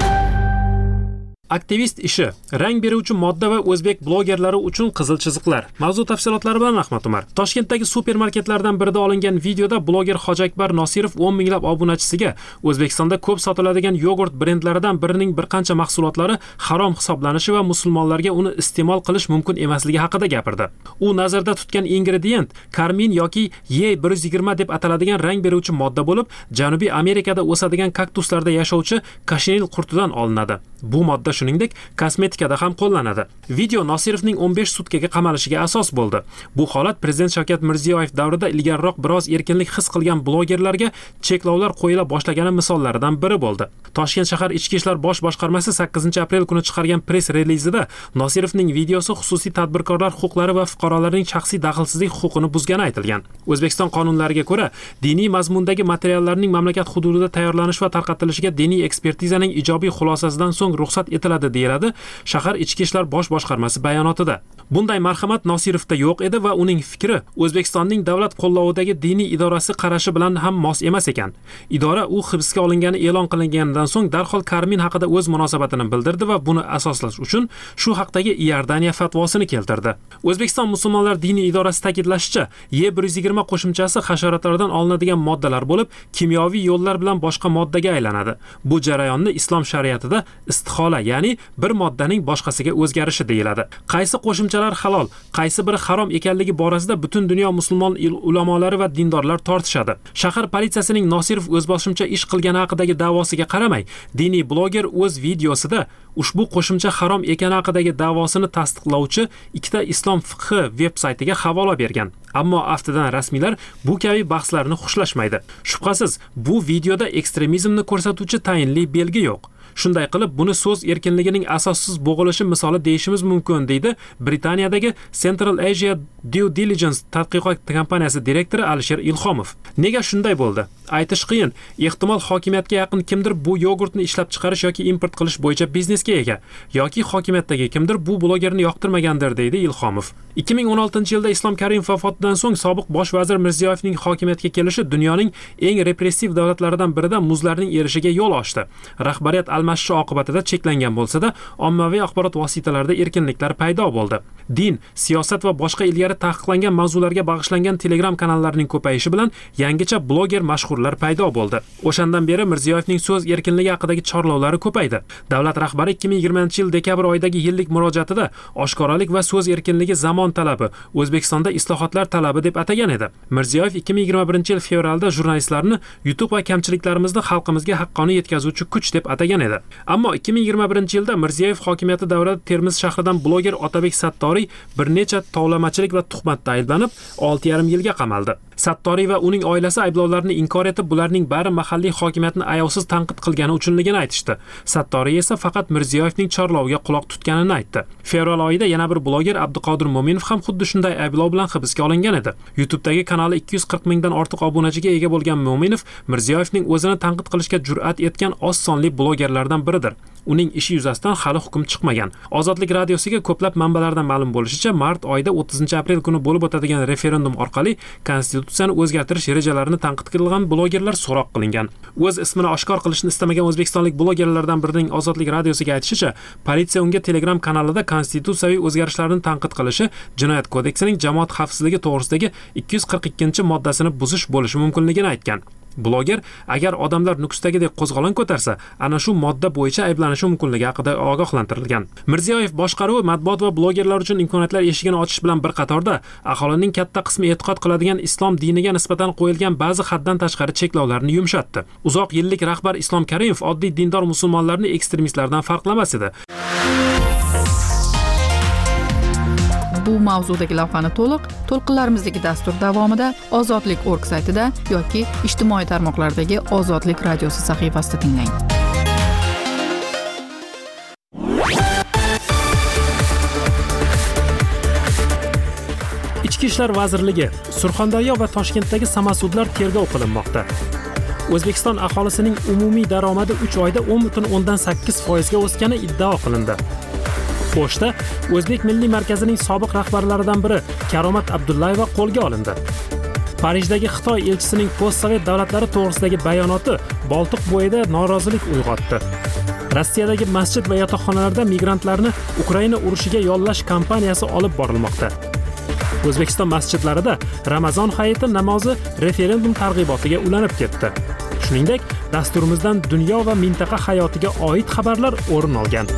Aktivist ishi, rang beruvchi modda va o'zbek blogerlari uchun qizil chiziqlar. Mavzu tafsilotlari bilan Ahmad Umar. Toshkentdagi supermarketlardan birida olingan videoda bloger Hojakbar Nosirov 10 minglab obunachisiga O'zbekistonda ko'p sotiladigan yogurt brendlaridan birining bir qancha mahsulotlari harom hisoblanishi va musulmonlarga uni iste'mol qilish mumkin emasligi haqida gapirdi. U nazarda tutgan ingredient karmin yoki E120 deb ataladigan rang beruvchi modda bo'lib, Janubiy Amerikada o'sadigan kaktuslarda yashovchi kashnil qurtidan olinadi. Bu modda shuningdek kosmetikada ham qo'llanadi. Video Nosirovning 15 sutkaga qamalishiga asos bo'ldi. Bu holat Prezident Shavkat Mirziyoyev davrida ilgariroq biroz erkinlik his qilgan blogerlarga cheklovlar qo'yila boshlagani misollaridan biri bo'ldi. Toshkent shahar Ichki ishlar bosh boshqarmasi 8-aprel kuni chiqargan press relizida Nosirovning videosi xususiy tadbirkorlar huquqlari va fuqarolarning shaxsiy daxlsizlik huquqini buzgani aytilgan. O'zbekiston qonunlariga ko'ra, diniy mazmundagi materiallarning mamlakat hududida tayyorlanish va tarqatilishiga diniy ekspertizaning ijobiy xulosasidan so'ng ruxsat etiladi deyiladi shahar Ichki ishlar bosh boshqarmasi bayonotida. Bunday marhamat Nosirovda yo'q edi va uning fikri O'zbekistonning davlat qo'llovidagi diniy idorasi qarashi bilan ham mos emas ekan. Idora u hibsga olingani e'lon qilinganidan so'ng darhol Karmin haqida o'z munosabatini bildirdi va buni asoslash uchun shu haqdagi Iordaniya fatvosini keltirdi. O'zbekiston musulmonlar diniy idorasi ta'kidlashicha, E120 qo'shimchasi hasharotlardan olinadigan moddalar bo'lib, kimyoviy yo'llar bilan boshqa moddaga aylanadi. Bu jarayonni islom shariatida istihola, ya'ni bir moddaning boshqasiga o'zgarishi deyiladi. Qaysi qo'shimchalar halol, qaysi biri harom ekanligi borasida butun dunyo musulmon ulamolari va dindorlar tortishadi. Shahar politsiyasining Nosirov o'zboshimcha ish qilgani haqidagi da'vosiga qaramay, diniy bloger o'z videosida ushbu qo'shimcha harom ekani haqidagi da'vosini tasdiqlovchi ikkita islom fiqhi veb-saytiga havola bergan. Ammo aftidan rasmiylar bu kabi bahslarni xushlashmaydi. Shubhasiz, bu videoda ekstremizmni ko'rsatuvchi tayinli belgi yo'q. Shunday qilib, buni so'z erkinligining asossiz bo'g'ilishi misoli deyishimiz mumkin, deydi Britaniyadagi Central Asia Due Diligence tadqiqot kompaniyasi direktori Alisher Ilhomov. Nega shunday bo'ldi? Aytish qiyin. Ehtimol hokimiyatga yaqin kimdir bu yogurtni ishlab chiqarish yoki import qilish bo'yicha biznesga ega, yoki hokimiyatdagi kimdir bu blogerni yoqtirmagandir, deydi Ilhomov. 2016-yilda Islom Karimov vafotidan so'ng sobiq bosh vazir Mirziyoyevning hokimiyatga kelishi dunyoning eng repressiv davlatlaridan birida muzlarning erishiga yo'l ochdi. Rahbariyat almashishi oqibatida cheklangan bo'lsa-da, ommaviy axborot vositalarida erkinliklar paydo bo'ldi. Din, siyosat va boshqa ilgari taqiqlangan mavzularga bag'ishlangan Telegram kanallarining ko'payishi bilan yangicha bloger mashhurlar paydo bo'ldi. O'shandan beri Mirziyoyevning so'z erkinligi haqidagi chorlovlari ko'paydi. Davlat rahbari 2020-yil dekabr oyidagi yillik murojaatida oshkoralik va so'z erkinligi zamon talabi, O'zbekistonda islohotlar talabi deb atagan edi. Mirziyoyev 2021-yil fevralda jurnalistlarni yutuq va kamchiliklarimizni xalqimizga haqqoniy yetkazuvchi kuch deb atagan edi. Ammo 2021-yilda Mirziyoyev hokimiyati davrida Termiz shahridan bloger Otabek Sattoriy bir necha tovlamachilik va tuhmatda ayblanib 6,5 yilga qamaldi. Sattoriy va uning oilasi ayblovlarni inkor etib, bularning bari mahalliy hokimiyatni ayovsiz tanqid qilgani uchunligini aytishdi. Sattoriy esa faqat Mirziyoyevning chorloviga quloq tutganini aytdi. Fevral oyida yana bir bloger Abduqodir Mo'minov ham xuddi shunday ayblov bilan hibsga olingan edi. YouTube'dagi kanali 240 mingdan ortiq obunachiga ega bo'lgan Mo'minov Mirziyoyevning o'zini tanqid qilishga jur'at etgan oz sonli blogerlardan biridir. Uning ishi yuzasidan hali hukm chiqmagan. Ozodlik radiosiga ko'plab manbalardan ma'lum bo'lishicha, mart oyida 30-aprel kuni bo'lib o'tadigan referendum orqali konstitutsiyani o'zgartirish rejalarini tanqid qilgan blogerlar so'roq qilingan. O'z ismini oshkor qilishni istamagan o'zbekistonlik blogerlardan birining Ozodlik radiosiga aytishicha, politsiya unga Telegram kanalida konstitutsiyaviy o'zgarishlarni tanqid qilishi Jinoyat kodeksining jamoat xavfsizligi to'g'risidagi 242-moddasini buzish bo'lishi mumkinligini aytgan. Bloger agar odamlar Nukusdagidek qo'zg'olon ko'tarsa, ana shu modda bo'yicha ayblanishi mumkinligi haqida ogohlantirilgan. Mirziyoyev boshqaruvi matbuot va blogerlar uchun imkoniyatlar eshigini ochish bilan bir qatorda aholining katta qismi e'tiqod qiladigan islom diniga nisbatan qo'yilgan ba'zi haddan tashqari cheklovlarni yumshatdi. Uzoq yillik rahbar Islom Karimov oddiy dindor musulmonlarni ekstremistlardan farqlamas edi. Bu mavzudagi lavhani to'lqinlarimizdagi dastur davomida Ozodlik.org saytida yoki ijtimoiy tarmoqlardagi Ozodlik radiosi sahifasida tinglang. Ichki ishlar vazirligi Surxondaryo va Toshkentdagi samasudlar tergov qilinmoqda. O'zbekiston aholisining umumiy daromadi 3 oyda 10.8% ga o'sgani iddao qilindi. Pochta O'zbek Milliy markazining sobiq rahbarlaridan biri Karomat Abdullayeva qo'lga olindi. Parijdagi Xitoy elchisining postsovet davlatlari to'g'risidagi bayonoti Boltiq bo'yida norozilik uyg'otdi. Rossiyadagi masjid va yotoqxonalarda migrantlarni Ukraina urushiga yollash kampaniyasi olib borilmoqda. O'zbekiston masjidlarida Ramazon hayiti namozi referendum targ'ibotiga ulanib ketdi. Shuningdek, dasturimizdan dunyo va mintaqa hayotiga oid xabarlar o'rin olgan.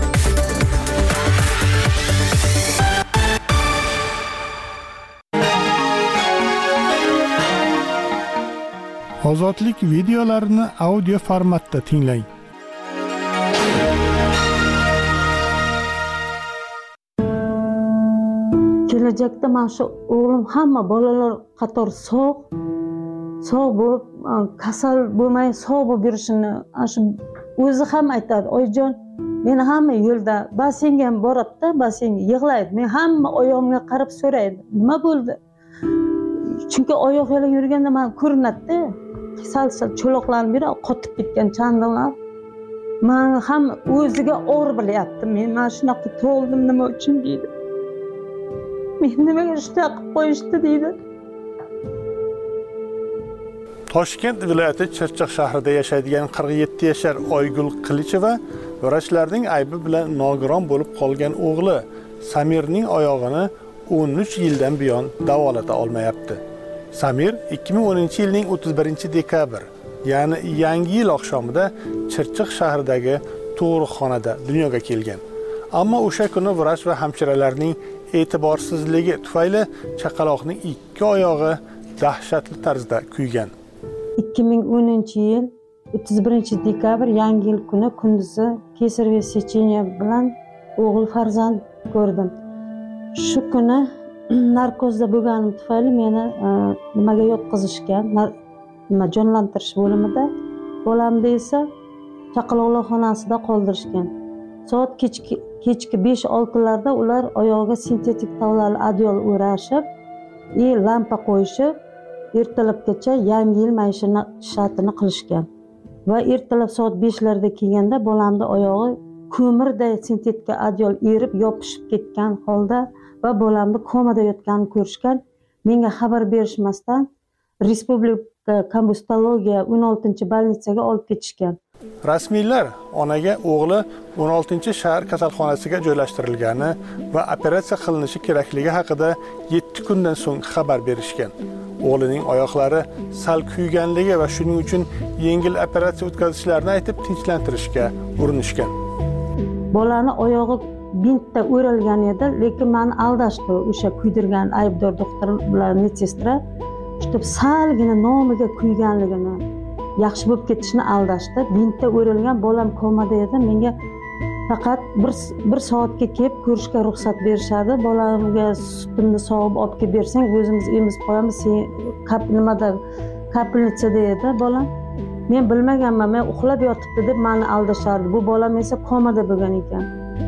Ozodlik videolarini audio formatda tinglang. Kelajakda mana shu o'g'lim hamma bolalar qator sog' bo'lib, kasal bo'lmay sog' bo'lib yurishini shu o'zi ham aytadi. Oyijon, meni hamma yo'lda basseynga ham boradi-da, basseynga yig'laydi. Men hamma oyog'imga qarab so'raydi, nima bo'ldi? Chunki oyoq yalang yurganda men ko'rinadi-da. Sal cho'loqlanib yuradi, qotib ketgan chandonlar. Men ham o'ziga og'ir bilyapti. Men mana shunaqa tug'ildim nima uchun deydi. Men nimaga shunaqa qilib qo'yishdi deydi. Toshkent viloyati Chirchiq shahrida yashaydigan 47 yashar Oygul Qilicheva vrachlarning aybi bilan nogiron bo'lib qolgan o'g'li Samirning oyog'ini 13 yildan buyon davolata olmayapti. Samir 2010-yilning 31-dekabr, ya'ni Yangi yil oqshomida Chirchiq shahridagi tug'ruqxonada dunyoga kelgan. Ammo o'sha kuni vrach va hamshiralarning e'tiborsizligi tufayli chaqaloqning 2 oyog'i dahshatli tarzda kuygan. 2010-yil 31-dekabr Yangi yil kuni kunduzi kesaryev secheniya bilan o'g'il farzand ko'rdim. Shu kuni narkozda bo'lganim tufayli meni nimaga yotqizishgan, jonlantirish bo'limida, bolamni esa chaqaloqlar xonasida qoldirishgan. Soat kechki 5-6larda ular oyog'iga sintetik tavlali adyol o'rashib, lampa qo'yishib, ertalabgacha Yangi yil maishatini qilishgan. Va ertalab soat 5larda kelganda bolamni oyog'i ko'mirday sintetika adyol erib yopishib ketgan holda va bolamni komada yotganini ko'rishgan. Menga xabar berishmasdan Respublika kombustologiya 16-bolnitsaga olib ketishgan. Rasmiylar onaga o'g'li 16-shahar kasalxonasiga joylashtirilgani va operatsiya qilinishi kerakligi haqida 7 kundan so'ng xabar berishgan. O'g'lining oyoqlari sal kuyganligi va shuning uchun yengil operatsiya o'tkazishlarini aytib tinchlantirishga urinishgan. Bolani oyog'i bintda o'ralgan edi, lekin meni aldashdi o'sha kuydirgan aybdor doktor bilan medsestra. Shtub salgina nomiga kuyganligini, yaxshi bo'lib ketishini aldashdi. Bintda o'ralgan, bolam komada edi. Menga faqat bir soatga kelib ko'rishga ruxsat berishadi. Bolamga sutimni sog'ib olib kelib bersang, o'zimiz emizib qo'yamiz. Sen nimada kapelnitsada edi bolam. Men bilmaganman, men uxlab yotibdi deb meni aldashardi. Bu bolam esa komada bo'lgan ekan.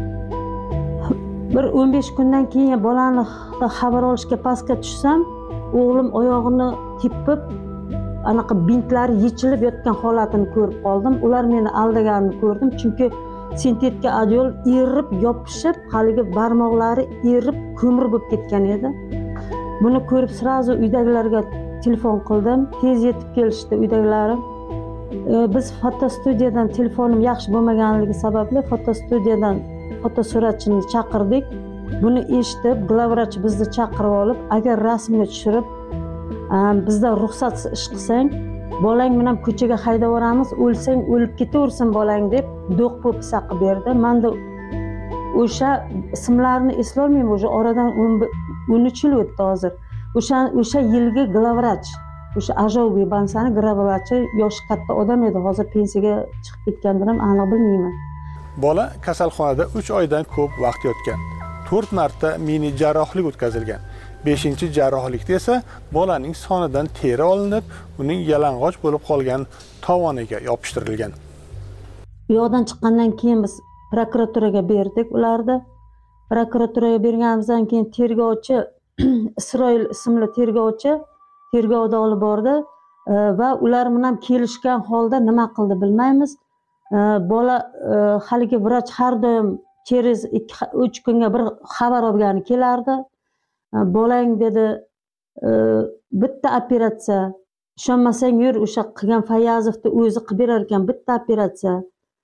Bir 15 kundan keyin bolani xabar olishga pastga tushsam, o'g'lim oyog'ini tepib, anaqa bintlari yechilib yotgan holatini ko'rib qoldim. Ular meni aldaganini ko'rdim, chunki sintetika adyol erib, yopishib, haligi barmoqlari erib, ko'mir bo'lib ketgan edi. Buni ko'rib sirazu uydagilarga telefon qildim. Tez yetib kelishdi uydagilarim. Biz fotostudiyadan telefonim yaxshi bo'lmaganligi sababli fotostudiyadan fotosuratchini chaqirdik. Buni eshitib, glavvrach bizni chaqirib olib, agar rasmga tushirib, bizdan ruxsatsiz ish qilsang, bolang bilan ko'chaga haydab yuboramiz, o'lsang o'lib ketaversin bolang deb do'q po'pisa qilib berdi. Menda o'sha ismlarni eslolmayman, o'sha oradan 13 yil o'tdi hozir. O'sha yilgi glavvrach, o'sha Ajovga bansani glavvrachi yoshi katta odam edi, hozir pensiyaga chiqib ketgandir ham aniq bilmayman. Bola kasalxonada 3 oydan ko'p vaqt yotgan. 4 marta mini jarrohlik o'tkazilgan. 5-jarrohlikda esa bolaning sonidan teri olinib, uning yalang'och bo'lib qolgan tovoniga yopishtirilgan. Bu yoqdan chiqqandan keyin biz prokuraturaga berdik ularni. Prokuraturaga berganimizdan keyin tergovchi Isroil ismli tergovchi tergovda olib bordi va ular bilan kelishgan holda nima qildi bilmaymiz. Bola haligi vrach har doim через 2-3 kunga bir xabar olgani kelardi. Bolang dedi, bitta operatsiya, ishonmasang yur, o'sha qilgan Fayazovni o'zi qilib berar ekan, bitta operatsiya.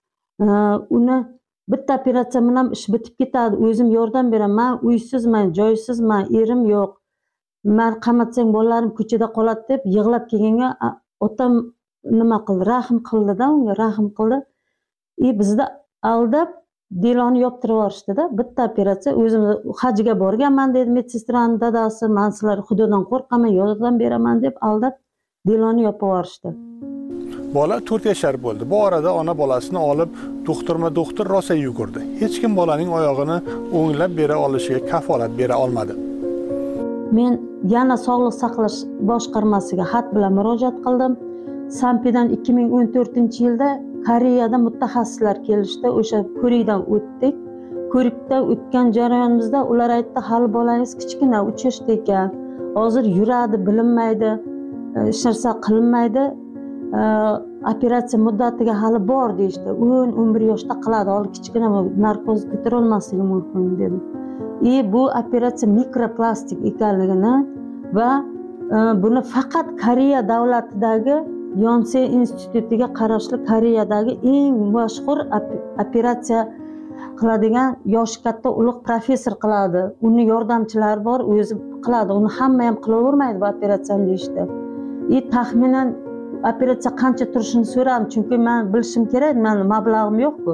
Uni bitta operatsiya bilan ish bitib ketadi, o'zim yordam beraman, uysizman, joysizman, erim yo'q. Men qamatsang bolalarim ko'chada qoladi deb yig'lab kelganga otam nima qildi? Rahm qildi-da, unga rahm qildi. Bizda aldab deloni yoptirib yuborishdi-da, bitta operatsiya. O'zim hajga borganman dedi medsestraning dadasi, men sizlar xudodan qo'rqaman, yordam beraman deb aldab deloni yopib yuborishdi. Bola 4 yashar bo'ldi. Bu orada ona bolasini olib doktor rosa yugurdi. Hech kim bolaning oyog'ini o'nglab bera olishiga kafolat bera olmadi. Men yana sog'liq saqlash boshqarmasiga xat bilan murojaat qildim. Sampidan 2014-yilda Koreyada mutaxassislar kelishdi, o'sha ko'rikdan o'tdik. Ko'rikdan o'tgan jarayonimizda ular aytdi, hali bolangiz kichkina 3 yoshda ekan, hozir yuradi, bilinmaydi, hech narsa qilinmaydi. Operatsiya muddatiga hali bor deyishdi. 10-11 yoshda qiladi, hali kichkina narkoz ko'tara olmasligi mumkin dedi. Bu operatsiya mikroplastik ekanligini va buni faqat Koreya davlatidagi Yonsei institutiga qarashli Koreyadagi eng mashhur operatsiya qiladigan yoshi katta ulug' professor qiladi. Uni yordamchilari bor, o'zi qiladi. Uni hamma ham qilavermaydi bu operatsiyani deyishdi. Taxminan operatsiya qancha turishini so'radim, chunki men bilishim kerak, men mablag'im yo'q-ku.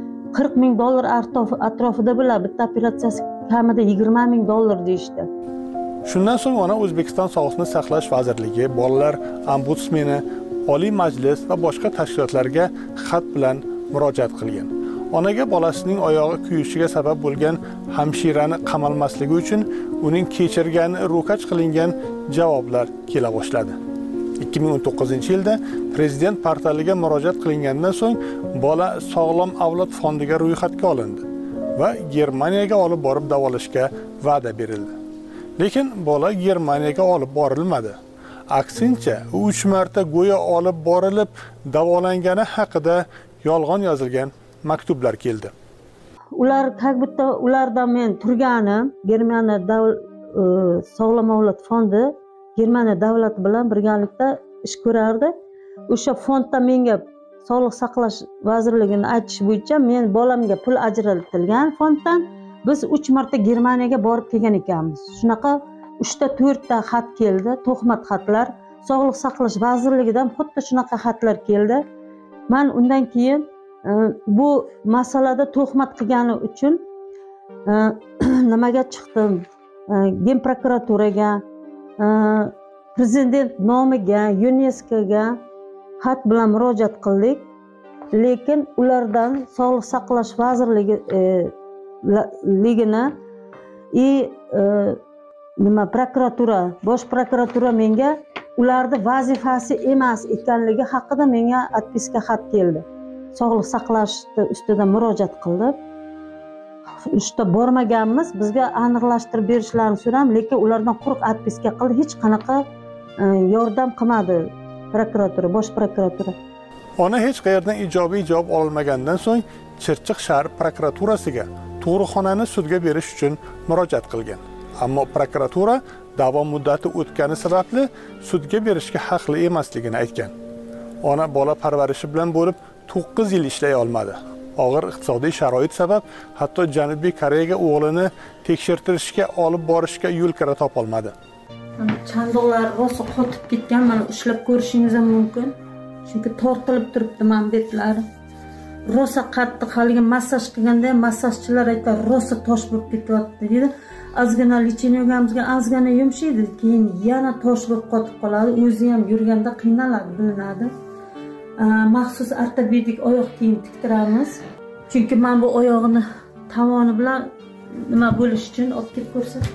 $40,000 atrofida bo'ladi. Bitta operatsiyasi kamida $20,000 deyishdi. Shundan so'ng ona O'zbekiston Sog'liqni saqlash vazirligi, bolalar ombudsmeni, Oliy Majlis va boshqa tashkilotlarga xat bilan murojaat qilgan. Onaga bolasining oyog'i kuyishiga sabab bo'lgan hamshirani qamalmasligi uchun uning kechirgani ro'kach qilingan javoblar kela boshladi. 2019-yilda prezident portaliga murojaat qilingandan so'ng bola Sog'lom avlod fondiga ro'yxatga olindi va Germaniyaga olib borib davolashga va'da berildi. Lekin bola Germaniyaga olib borilmadi. Aksincha, 3 marta go'yo olib borilib davolangani haqida yolg'on yozilgan maktublar keldi. Ular как ulardan men turganim Germaniya Sog'lom avlod fondi Germaniya davlati bilan birgalikda ish ko'rardi. O'sha fondda menga Sog'liq saqlash vazirligining aytishi bo'yicha men bolamga pul ajratilgan fonddan biz 3 marta Germaniyaga borib kelgan ekanmiz. Shunaqa 3-4 ta xat keldi, to'xmat xatlar. Sog'liq saqlash vazirligidan xuddi shunaqa xatlar keldi. Men undan keyin bu masalada to'xmat qilgani uchun nimaga chiqdim? Gen prokuraturaga, prezident nomiga, UNESKOga xat bilan murojaat qildik. Lekin ulardan Sog'liq saqlash vazirligi prokuratura, bosh prokuratura menga ularning vazifasi emas ekanligi haqida menga atpiska xat keldi. Sog'liq saqlash ustidan murojaat qildi. Ishda bormaganmiz, bizga aniqlashtirib berishlarini so'ram, lekin ulardan quruq atpiska qildi, hech qanaqa yordam qilmadi prokuratura, bosh prokuratura. Ona hech qayerdan ijobiy javob olmagandan so'ng Chirchiq shahar prokuraturasiga tug'ruqxonani sudga berish uchun murojaat qilgan. Ammo prokuratura da'vo muddati o'tgani sababli sudga berishga haqli emasligini aytgan. Ona bola parvarishi bilan bo'lib 9 yil ishlay olmadi. Og'ir iqtisodiy sharoit sabab hatto Janubiy Koreyaga o'g'lini tekshirtirishga olib borishga yo'l kira topolmadi. chandiqlar rosa qotib ketgan, mana ushlab ko'rishingiz ham mumkin. Chunki tortilib turibdi mana betlari. Rosa qattiq, haligi massaj qilganda massajchilar aytadi, rosa tosh bo'lib ketyapti deydi. Ozgina lichenyogamizga ozgina yumshaydi, keyin yana tosh bo'lib qotib qoladi. O'zi ham yurganda qiynaladi, bilinadi. Maxsus ortopedik oyoq kiyim tiktiramiz. Chunki men bu oyog'ini tovoni bilan nima bo'lish uchun olib kelib ko'rsatdim.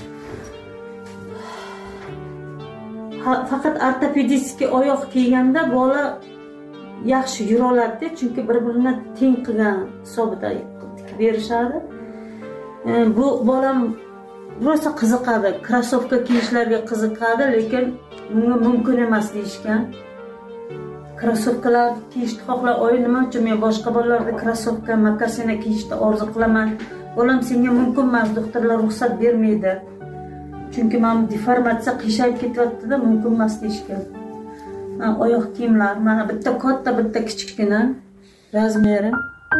Faqat ortopedik oyoq kiyganda bola yaxshi yura oladi, chunki bir-birini teng qilgan hisobida tikib berishadi. Bu bolam rosa qiziqadi, krossovka kiyishlarga qiziqadi, lekin bunga mumkin emas deyishgan. Krossovkalar kiyishni xohlar, nima uchun men boshqa bolalarda krossovka, makarsina kiyishni orzu qilaman. Bolam senga mumkin emas, doktorlar ruxsat bermaydi. Chunki men deformatsiya qiyshayib ketyapti-da, mumkin emas deyishgan. Oyoq kiyimlar mana bitta katta, bitta kichikgina razmeri.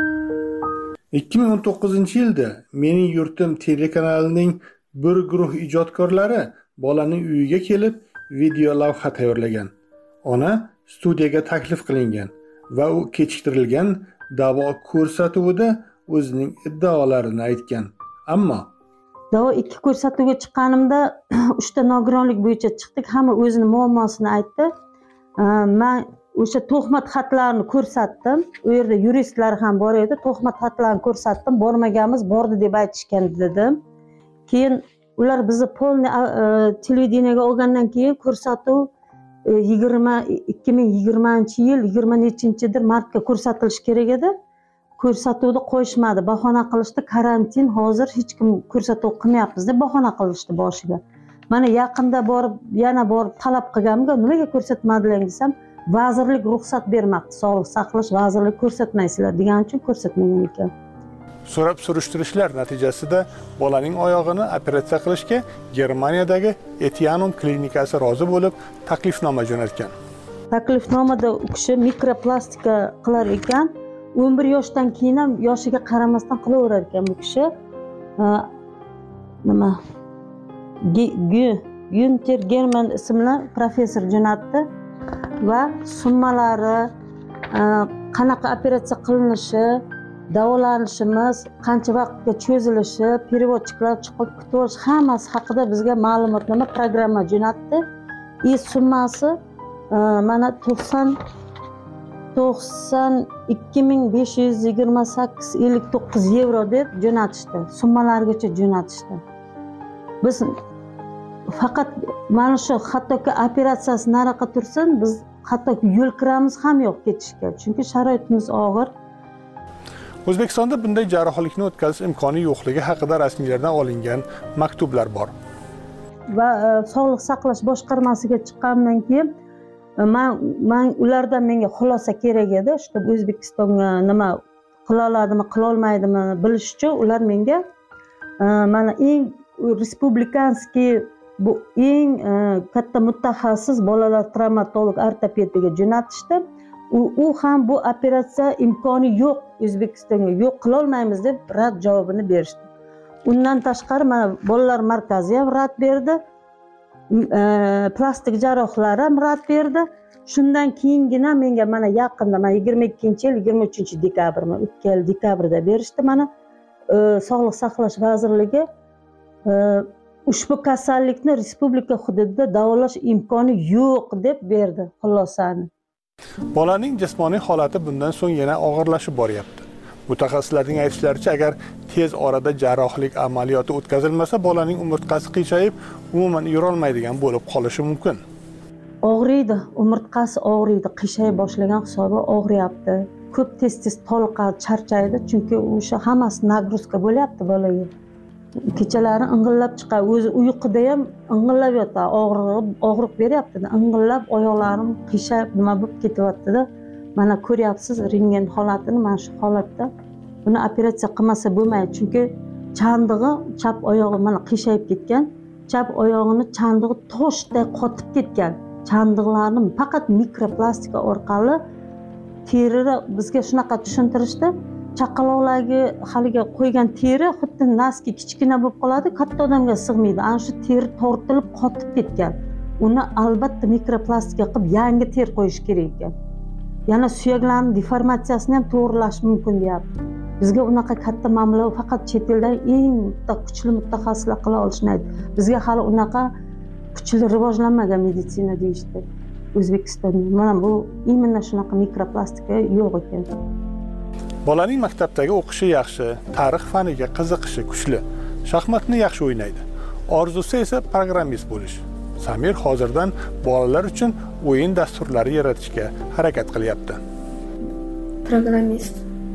2019-yilda Mening yurtim telekanalining bir guruh ijodkorlari bolaning uyiga kelib video lavha tayyorlagan. Ona studiyaga taklif qilingan va u kechiktirilgan davo ko'rsatuvida o'zining iddaolarini aytgan. Ammo davo 2 ko'rsatuvga chiqqanimda 3 ta nogironlik bo'yicha chiqdik, hamma o'zini muammosini aytdi. Men o'sha to'xmat xatlarini ko'rsatdim. U yerda yuristlar ham bor edi. To'xmat xatlarini ko'rsatdim. Bormaganmiz, bordi deb aytishgan dedim. Keyin ular bizni polni televideniyaga olgandan keyin ko'rsatuv 2020-yil 20-nechinchidir martga ko'rsatilishi kerak edi. Ko'rsatuvni qo'yishmadi, bahona qilishdi. Karantin, hozir hech kim ko'rsatuv qilmayapmiz deb bahona qilishdi boshiga. Mana yaqinda yana borib talab qilganimga nimaga ko'rsatmadilar desam, vazirlik ruxsat bermoqda, Sog'liqni saqlash vazirligi ko'rsatmaysizlar degan uchun ko'rsatmagan ekan. So'rab surishtirishlar natijasida bolaning oyog'ini operatsiya qilishga Germaniyadagi Etianum klinikasi rozi bo'lib, taklifnoma jo'natgan. Taklifnomada u kishi mikroplastika qilar ekan. 11 yoshdan keyin ham yoshiga qaramasdan qilaverar ekan bu kishi. Nima? Günter German ismli professor jo'natdi va summalari, qanaqa operatsiya qilinishi, davolanishimiz, qancha vaqtga cho'zilishi, переводчиклар chiqib kutish hammasi haqida bizga ma'lumotnoma programma jo'natdi. Summasi mana 92.528.59 yevro deb jo'natishdi. Summalargacha jo'natishdi. Biz faqat mana shu hattoki operatsiyasi nariga tursin, biz hattoki yo'l kiramiz ham yo'q ketishga, chunki sharoitimiz og'ir. O'zbekistonda bunday jarrohlikni o'tkazish imkoni yo'qligi haqida rasmiylardan olingan maktublar bor. Va Sog'liqni saqlash boshqarmasiga chiqqandan keyin men ulardan menga xulosa kerak edi, shu O'zbekistonga nima qila oladimi, qila olmaydimi bilish uchun ular menga mana eng respublikanskiy bu eng katta mutaxassis bolalar travmatolog ortopediga jo'natishdi. U ham bu operatsiya imkoni yo'q, O'zbekistonga yo'q, qila olmaymiz deb rad javobini berishdi. Undan tashqari mana bolalar markazi ham rad berdi. Plastik jarrohlar ham rad berdi. Shundan keyingina menga mana yaqinda, mana 22-yil 23-dekabrmi, o'tgan yil dekabrda berishdi. Mana Sog'liqni saqlash vazirligi ushbu kasallikni respublika hududida davolash imkoni yo'q deb berdi xulosani. Bolaning jismoniy holati bundan so'ng yana og'irlashib boryapti. Mutaxassislarning aytishlaricha, agar tez orada jarrohlik amaliyoti o'tkazilmasa, bolaning umurtqasi qiyshayib, umuman yura olmaydigan bo'lib qolishi mumkin. Og'riydi, umurtqasi og'riydi, qiyshaya boshlagan hisobi og'riyapti. Ko'p tez toliqadi, charchaydi, chunki o'sha hammasi nagruzka bo'lyapti bolaga. Kechalari ing'illab chiqadi, o'zi uyquda ham ing'illab yotadi, og'riq beryapti, ing'illab oyoqlarim qiyshayib nima bo'lib ketyapti-da. Mana ko'ryapsiz rentgen holatini, mana shu holatda. Buni operatsiya qilmasa bo'lmaydi, chunki chandig'i, chap oyog'i mana qiyshayib ketgan. Chap oyog'ini chandig'i toshday qotib ketgan. Chandiqlarni faqat mikroplastika orqali terida bizga shunaqa tushuntirishdi. chaqaloqlarga haliga qo'ygan teri xuddi naski kichkina bo'lib qoladi, katta odamga sig'maydi. Ana shu teri tortilib qotib ketgan. Uni albatta mikroplastika qilib yangi teri qo'yish kerak ekan. Yana suyaklarning deformatsiyasini ham to'g'rilash mumkin deyapti. Bizga unaqa katta mablag' faqat chet eldan eng kuchli mutaxassislar qila olishmaydi. Bizga hali unaqa kuchli rivojlanmagan meditsina deyishdi. O'zbekistonda mana bu imенно shunaqa mikroplastika yo'q ekan. Bolaning maktabdagi o'qishi yaxshi, tarix faniga qiziqishi kuchli, shaxmatni yaxshi o'ynaydi. Orzusi esa programmist bo'lish. Samir hozirdan bolalar uchun o'yin dasturlari yaratishga harakat qilyapti. Programmist.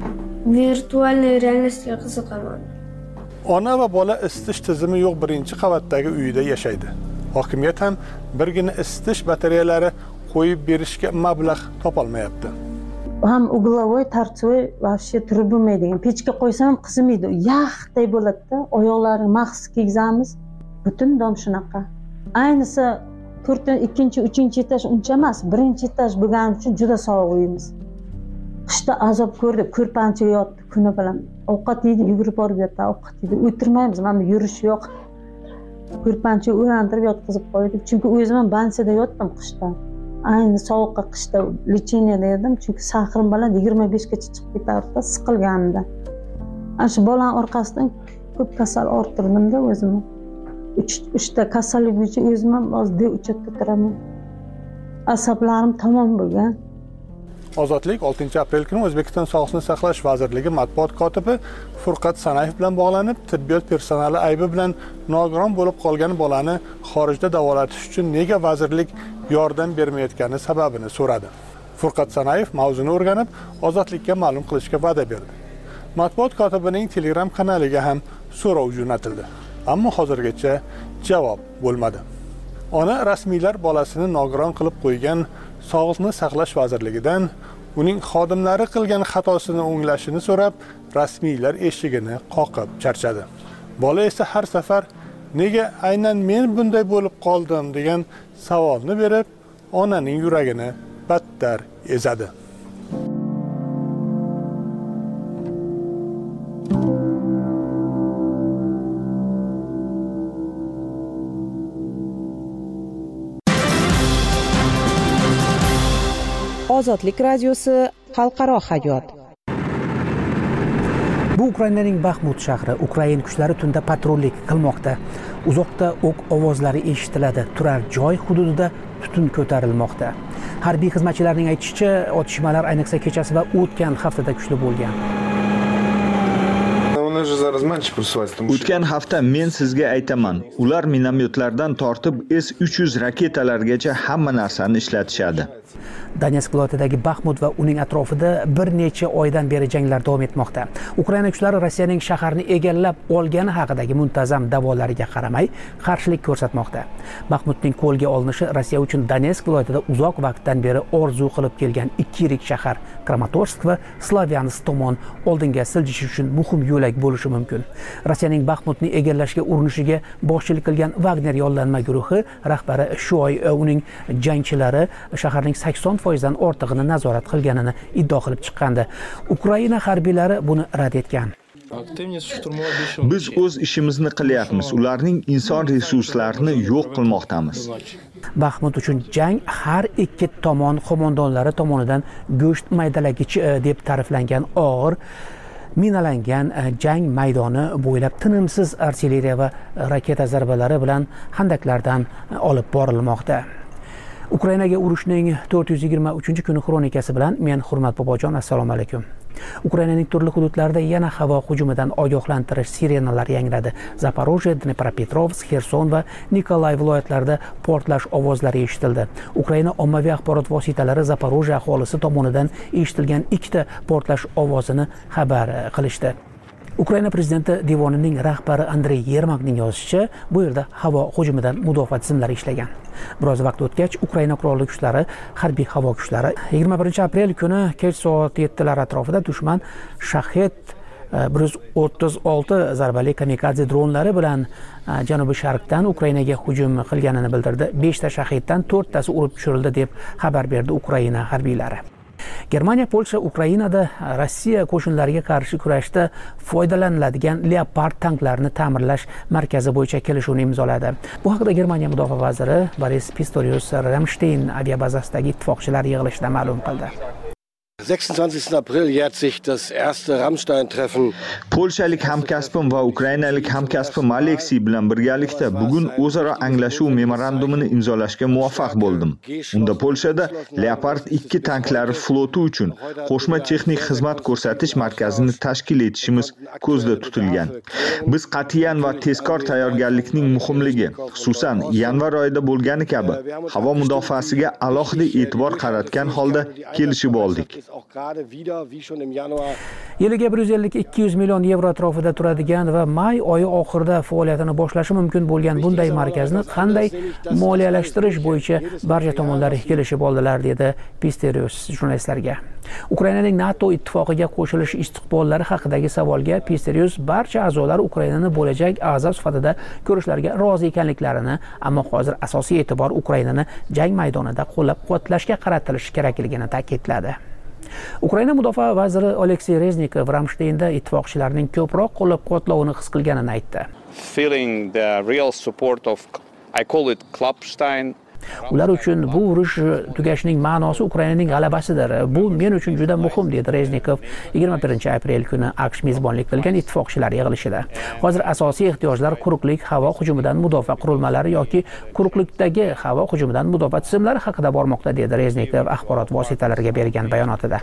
Virtual reallikga qiziqaman. Ona va bola isitish tizimi yo'q birinchi qavatdagi uyda yashaydi. Hokimiyat ham birgina isitish batareyalari qo'yib berishga mablag' topolmayapti. Ham uglovoy, tartsoy вообще turib bo'lmaydigan. Pechga qo'ysam ham qizimaydi. Yaxday bo'ladi-da, oyoqlarini maxs kiygizamiz. Butun dom shunaqa. Ayniqsa 2-chi, 3-chi etaj uncha emas, 1-chi etaj bo'lgani uchun juda sovuq uyimiz. Qishda azob ko'rdik, ko'rpancha yotdi kuni bilan. Ovqat yeydi, yugurib borib yotdi, ovqat yeydi. O'tirmaymiz, mana yurish yo'q. Ko'rpancha o'rantirib yotqizib qo'ydik. Chunki o'zim ham bansada yotdim qishda. Ayni sovuqqa qishda lecheniya edim, chunki sahrim bilan 25 gacha chiqib ketardi, siqilganimda. Ana shu bolaning orqasidan ko'p kasal orttirdim-da o'zimni. 3 ta kasallik bo'yicha o'zim ham ozda uchatda turaman. Asablarim tamom bo'lgan. Ozodlik 6-aprel kuni O'zbekiston Sog'liqni saqlash vazirligi matbuot kotibi Furqat Sanayev bilan bog'lanib, tibbiyot personali aybi bilan nogiron bo'lib qolgan bolani xorijda davolatish uchun nega vazirlik yordam bermayotgani sababini so'radi. Furqat Sanayev mavzuni o'rganib, Ozodlikka ma'lum qilishga va'da berdi. Matbuot kotibining Telegram kanaliga ham so'rov jo'natildi, ammo hozirgacha javob bo'lmadi. Ona rasmiylar bolasini nogiron qilib qo'ygan Sog'liqni saqlash vazirligidan uning xodimlari qilgan xatosini o'nglashini so'rab, rasmiylar eshigini qoqib charchadi. Bola esa har safar nega aynan men bunday bo'lib qoldim degan savolni berib, onaning yuragini battar ezadi. Ozodlik radiosi xalqaro hayot. Bu Ukrainaning Baxmut shahri. Ukraina kuchlari tunda patrullik qilmoqda. Uzoqda o'q ovozlari eshitiladi. Turar joy hududida tutun ko'tarilmoqda. Harbiy xizmatchilarning aytishicha, otishmalar ayniqsa kechasi va o'tgan haftada kuchli bo'lgan. O'tgan hafta men sizga aytaman, ular minomyotlardan tortib S-300 raketalargacha hamma narsani ishlatishadi. Donetsk viloyatidagi Baxmut va uning atrofida bir necha oydan beri janglar davom etmoqda. Ukraina kuchlari Rossiyaning shaharni egallab olgani haqidagi muntazam da'volariga qaramay qarshilik ko'rsatmoqda. Baxmutning qo'lga olinishi Rossiya uchun Donetsk viloyatida uzoq vaqtdan beri orzu qilib kelgan ikki yirik shahar Kramatorsk va Slavyansk tomon oldinga siljishi uchun muhim yo'lak bo'lishi mumkin. Rossiyaning Baxmutni egallashga urinishiga boshchilik qilgan Wagner yollanma guruhi rahbari shu oy uning jangchilari shaharning 80% ortig'ini nazorat qilganini iddio qilib chiqqandi. Ukraina harbiylari buni rad etgan. Biz o'z ishimizni qilyapmiz. Ularning inson resurslarini yo'q qilmoqdamiz. Baxmut uchun jang har ikki tomon qo'mondonlari tomonidan go'sht maydalagich deb ta'riflangan og'ir minalangan jang maydoni bo'ylab tinimsiz artilleriya va raketa zarbalari bilan handaklardan olib borilmoqda. Ukrainaga urushning 423-kuni xronikasi bilan men Hurmat Bobojon, assalomu alaykum. Ukrainaning turli hududlarida yana havo hujumidan ogohlantirish sirenalari yangradi. Zaporojye, Dnepropetrovsk, Xerson va Nikolay viloyatlarida portlash ovozlari eshitildi. Ukraina ommaviy axborot vositalari Zaporojye aholisi tomonidan eshitilgan ikkita portlash ovozini xabar qilishdi. Ukraina prezidenti devonining rahbari Andrey Yermakning yozishicha, bu yerda havo hujumidan mudofaa tizimlari ishlagan. Biroz vaqt o'tgach, Ukraina qurolli kuchlari, harbiy havo kuchlari 21-aprel kuni kech soat 7lar atrofida dushman Shahed 136 zarbali kamikadze dronlari bilan janubiy sharqdan Ukrainaga hujum qilganini bildirdi. 5 ta Shaheddan 4 tasi urib tushirildi deb xabar berdi Ukraina harbiylari. Germaniya Polsha Ukrainada Rossiya qo'shinlariga qarshi kurashda foydalaniladigan Leopard tanklarini ta'mirlash markazi bo'yicha kelishuvni imzoladi. Bu haqda Germaniya mudofaa vaziri Boris Pistorius Ramstein aviabazasidagi ittifoqchilar yig'ilishida ma'lum qildi. 26. April jährt sich das erste Rammstein-Treffen. Polshalik hamkasbim va ukrainalik hamkasbim Aleksiy bilan birgalikda bugun o'zaro anglashuv memorandumini imzolashga muvaffaq bo'ldim. Unda Polshada Leopard 2 tanklari floti uchun qo'shma texnik xizmat ko'rsatish markazini tashkil etishimiz ko'zda tutilgan. Biz qat'iyan va tezkor tayyorgarlikning muhimligi, xususan yanvar oyida bo'lgani kabi, havo mudofaasiga alohida e'tibor qaratgan holda kelishib oldik. Yiliga 150-200 million yevro atrofida turadigan va may oyi oxirida faoliyatini boshlashi mumkin bo'lgan bunday markazni qanday moliyalashtirish bo'yicha barcha tomonlar kelishib oldilar, dedi Pistorius jurnalistlarga. Ukrainaning NATO ittifoqiga qo'shilish istiqbollari haqidagi savolga Pistorius barcha a'zolar Ukrainani bo'lajak a'zo sifatida ko'rishlariga rozi ekanliklarini, ammo hozir asosiy e'tibor Ukrainani jang maydonida qo'llab-quvvatlashga qaratilishi kerakligini ta'kidladi. Ukraina mudofaa vaziri Oleksiy Reznikov Ramsteynda ittifoqchilarning ko'proq qo'llab-quvvatlovini his qilganini aytdi. Feeling the real support of, I call it Klappstein. Ular uchun bu urush tugashining ma'nosi Ukrainaning g'alabasidir. Bu men uchun juda muhim, dedi Reznikov 21-aprel kuni AQSh mezbonlik qilgan ittifoqchilar yig'ilishida. Hozir asosiy ehtiyojlar quruqlik, havo hujumidan mudofaa qurilmalari yoki quruqlikdagi havo hujumidan mudofaa tizimlari haqida bormoqda, dedi Reznikov axborot vositalariga bergan bayonotida.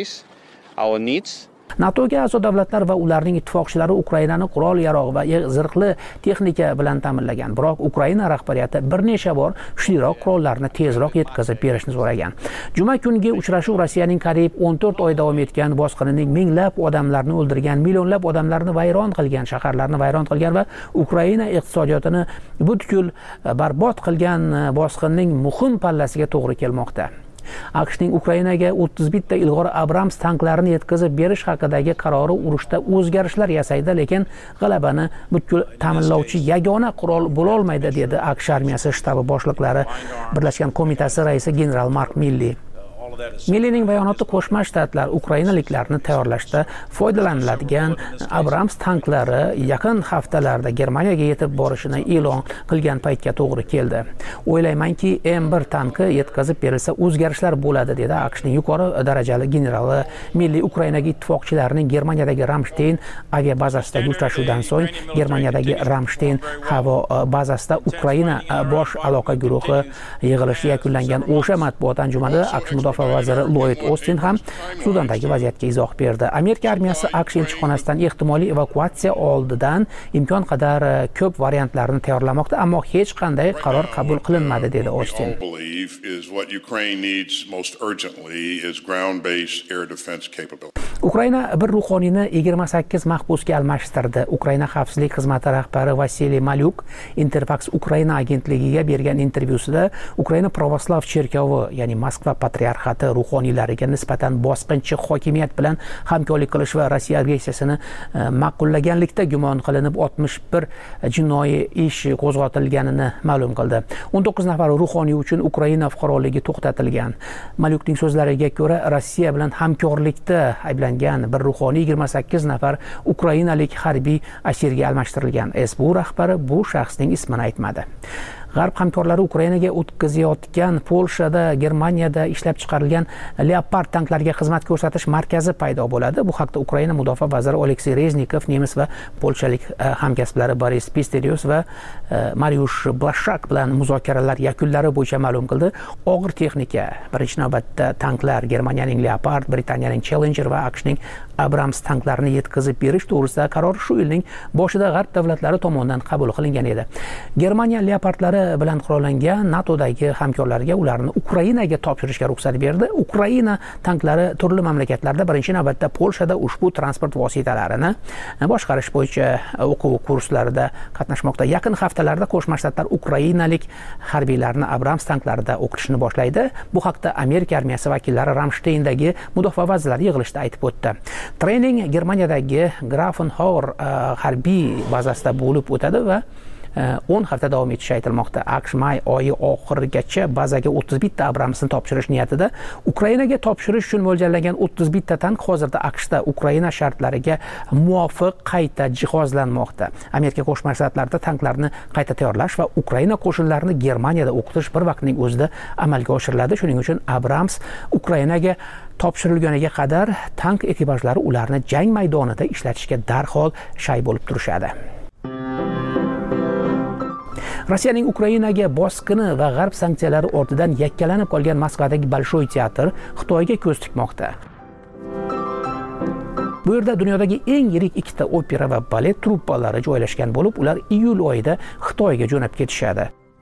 Our needs. NATOga a'zo davlatlar va ularning ittifoqchilari Ukrainani qurol-yarog' va zirhli texnika bilan ta'minlagan. Biroq Ukraina rahbariyati bir necha bor kuchliroq qurollarni tezroq yetkazib berishni so'ragan. Juma kungi uchrashuv Rossiyaning qariyb 14 oy davom etgan bosqinining minglab odamlarni o'ldirgan, millionlab odamlarni vayron qilgan, shaharlarni vayron qilgan va Ukraina iqtisodiyotini butkul barbod qilgan bosqinning muhim pallasiga to'g'ri kelmoqda. AQShning Ukrainaga 31 ta ilg'or Abrams tanklarini yetkazib berish haqidagi qarori urushda o'zgarishlar yasaydi, lekin g'alabani butkul ta'minlovchi yagona qurol bo'la olmaydi, dedi AQSh armiyasi shtabi boshliqlari Birlashgan qo'mitasi raisi general Mark Milley. Millining bayonoti Qo'shma Shtatlar ukrainaliklarni tayyorlashda foydalaniladigan Abrams tanklari yaqin haftalarda Germaniyaga yetib borishini e'lon qilgan paytga to'g'ri keldi. O'ylaymanki, M1 tanki yetkazib berilsa o'zgarishlar bo'ladi, dedi AQShning yuqori darajali generali. Milliy Ukrainaga ittifoqchilarining Germaniyadagi Ramsteyn aviabazasidagi uchrashuvdan so'ng Germaniyadagi Ramsteyn havo bazasida Ukraina bosh aloqa guruhi yig'ilishi yakunlangan. O'sha matbuot anjumanida AQSh mudofaa vaziri Lloyd Austin ham Sudandagi vaziyatga izoh berdi. Amerika armiyasi AQSh elchixonasidan ehtimoliy evakuatsiya oldidan imkon qadar ko'p variantlarni tayyorlamoqda, ammo hech qanday qaror qabul qilinmadi, dedi Austin. Ukraina bir ruhoniyni 28 mahbusga almashtirdi. Ukraina xavfsizlik xizmati rahbari Vasiliy Malyuk Interfax Ukraina agentligiga bergan intervyusida Ukraina pravoslav cherkovi, ya'ni Moskva patriarxati ruhoniylariga nisbatan bosqinchi hokimiyat bilan hamkorlik qilish va Rossiya agressiyasini ma'qullaganlikda gumon qilinib 61 jinoiy ish qo'zg'atilganini ma'lum qildi. 19 nafar ruhoniy uchun Ukraina fuqaroligi to'xtatilgan. Malyukning so'zlariga ko'ra, Rossiya bilan hamkorlikda ayblangan bir ruhoniy 28 nafar ukrainalik harbiy asirga almashtirilgan. SBU rahbari bu shaxsning ismini aytmadi. G'arb hamkorlari Ukrainaga o'tkazayotgan Polshada, Germaniyada ishlab chiqarilgan Leopard tanklariga xizmat ko'rsatish markazi paydo bo'ladi. Bu haqda Ukraina mudofaa vaziri Oleksiy Reznikov nemis va polshalik hamkasblari Boris Pistorius va Mariusz Blaszczak bilan muzokaralar yakunlari bo'yicha ma'lum qildi. Og'ir texnika, birinchi navbatda tanklar, Germaniyaning Leopard, Britaniyaning Challenger va AQShning Abrams tanklarini yetkazib berish to'g'risida qaror shu yilning boshida g'arb davlatlari tomonidan qabul qilingan edi. Germaniya Leopardlari bilan qurollangan NATOdagi hamkorlarga ularni Ukrainaga topshirishga ruxsat berdi. Ukraina tanklari turli mamlakatlarda, birinchi navbatda Polshada ushbu transport vositalarini boshqarish bo'yicha o'quv kurslarida qatnashmoqda. Yaqin haftalarda Qo'shma Shtatlar ukrainalik harbiylarni Abrams tanklarida o'qitishni boshlaydi. Bu haqda Amerika armiyasi vakillari Ramsteyndagi mudofaa vazirlari yig'ilishida aytib o'tdi. Trening Germaniyadagi Grafenhauer harbiy bazasida bo'lib o'tadi va 10 hafta davom etishi aytilmoqda. AQSh may oyi oxirigacha bazaga 31 ta Abramsni topshirish niyatida. Ukrainaga topshirish uchun mo'ljallangan 31 ta tank hozirda AQShda Ukraina shartlariga muvofiq qayta jihozlanmoqda. Amerika Qo'shma Shtatlarida tanklarni qayta tayyorlash va Ukraina qo'shinlarini Germaniyada o'qitish bir vaqtning o'zida amalga oshiriladi. Shuning uchun Abrams Ukrainaga topshirilganiga qadar tank ekipajlari ularni jang maydonida ishlatishga darhol shay bo'lib turishadi. Rossiyaning Ukrainaga bosqini va g'arb sanksiyalari ortidan yakkalanib qolgan Moskvadagi Bolshoy teatr Xitoyga ko'z tikmoqda. Bu yerda dunyodagi eng yirik ikkita opera va balet truppalari joylashgan bo'lib, ular iyul oyida Xitoyga jo'nab ketishadi.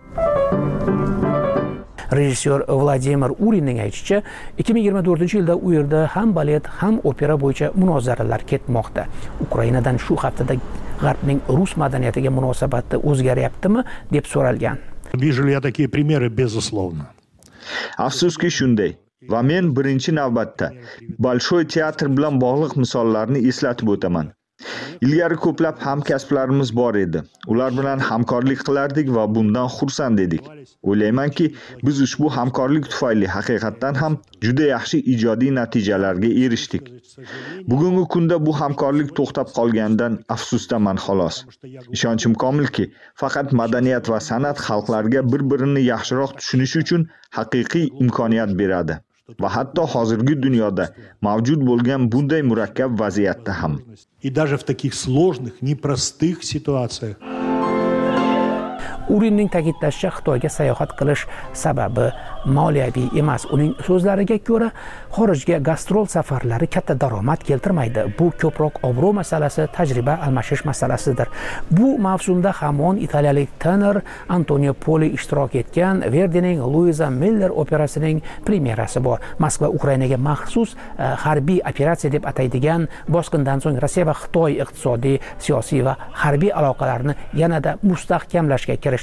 Rejissyor Vladimir Urinning aytishicha, 2024-yilda u yerda ham balet, ham opera bo'yicha munozaralar ketmoqda. Ukrainadan shu haftada G'arbning rus madaniyatiga munosabati o'zgaryaptimi deb so'ralgan. Вижу ли я такие примеры, безусловно. Afsuski shunday. Va men birinchi navbatda Bolshoy teatr bilan bog'liq misollarni eslatib o'taman. Ilgari ko'plab hamkasblarimiz bor edi. Ular bilan hamkorlik qilardik va bundan xursand edik. O'ylaymanki, biz ushbu hamkorlik tufayli haqiqatdan ham juda yaxshi ijodiy natijalarga erishdik. Bugungi kunda bu hamkorlik to'xtab qolganidan afsusdaman xolos. Ishonchim komilki, faqat madaniyat va san'at xalqlarga bir-birini yaxshiroq tushunish uchun haqiqiy imkoniyat beradi. Va hatto hozirgi dunyoda mavjud bo'lgan bunday murakkab vaziyatda ham. И даже в таких сложных, непростых ситуациях. Urinning ta'kidlashicha, Xitoyga sayohat qilish sababi moliyaviy emas. Uning so'zlariga ko'ra, xorijga gastrol safarlari katta daromad keltirmaydi. Bu ko'proq obro' masalasi, tajriba almashish masalasidir. Bu mavsumda hamon italiyalik tenor Antonio Poli ishtirok etgan Verdining Luisa Miller operasining premyerasi bor. Moskva Ukrainaga maxsus harbiy operatsiya deb ataydigan bosqindan so'ng Rossiya va Xitoy iqtisodiy, siyosiy va harbiy aloqalarni yanada mustahkamlashga kirishdi.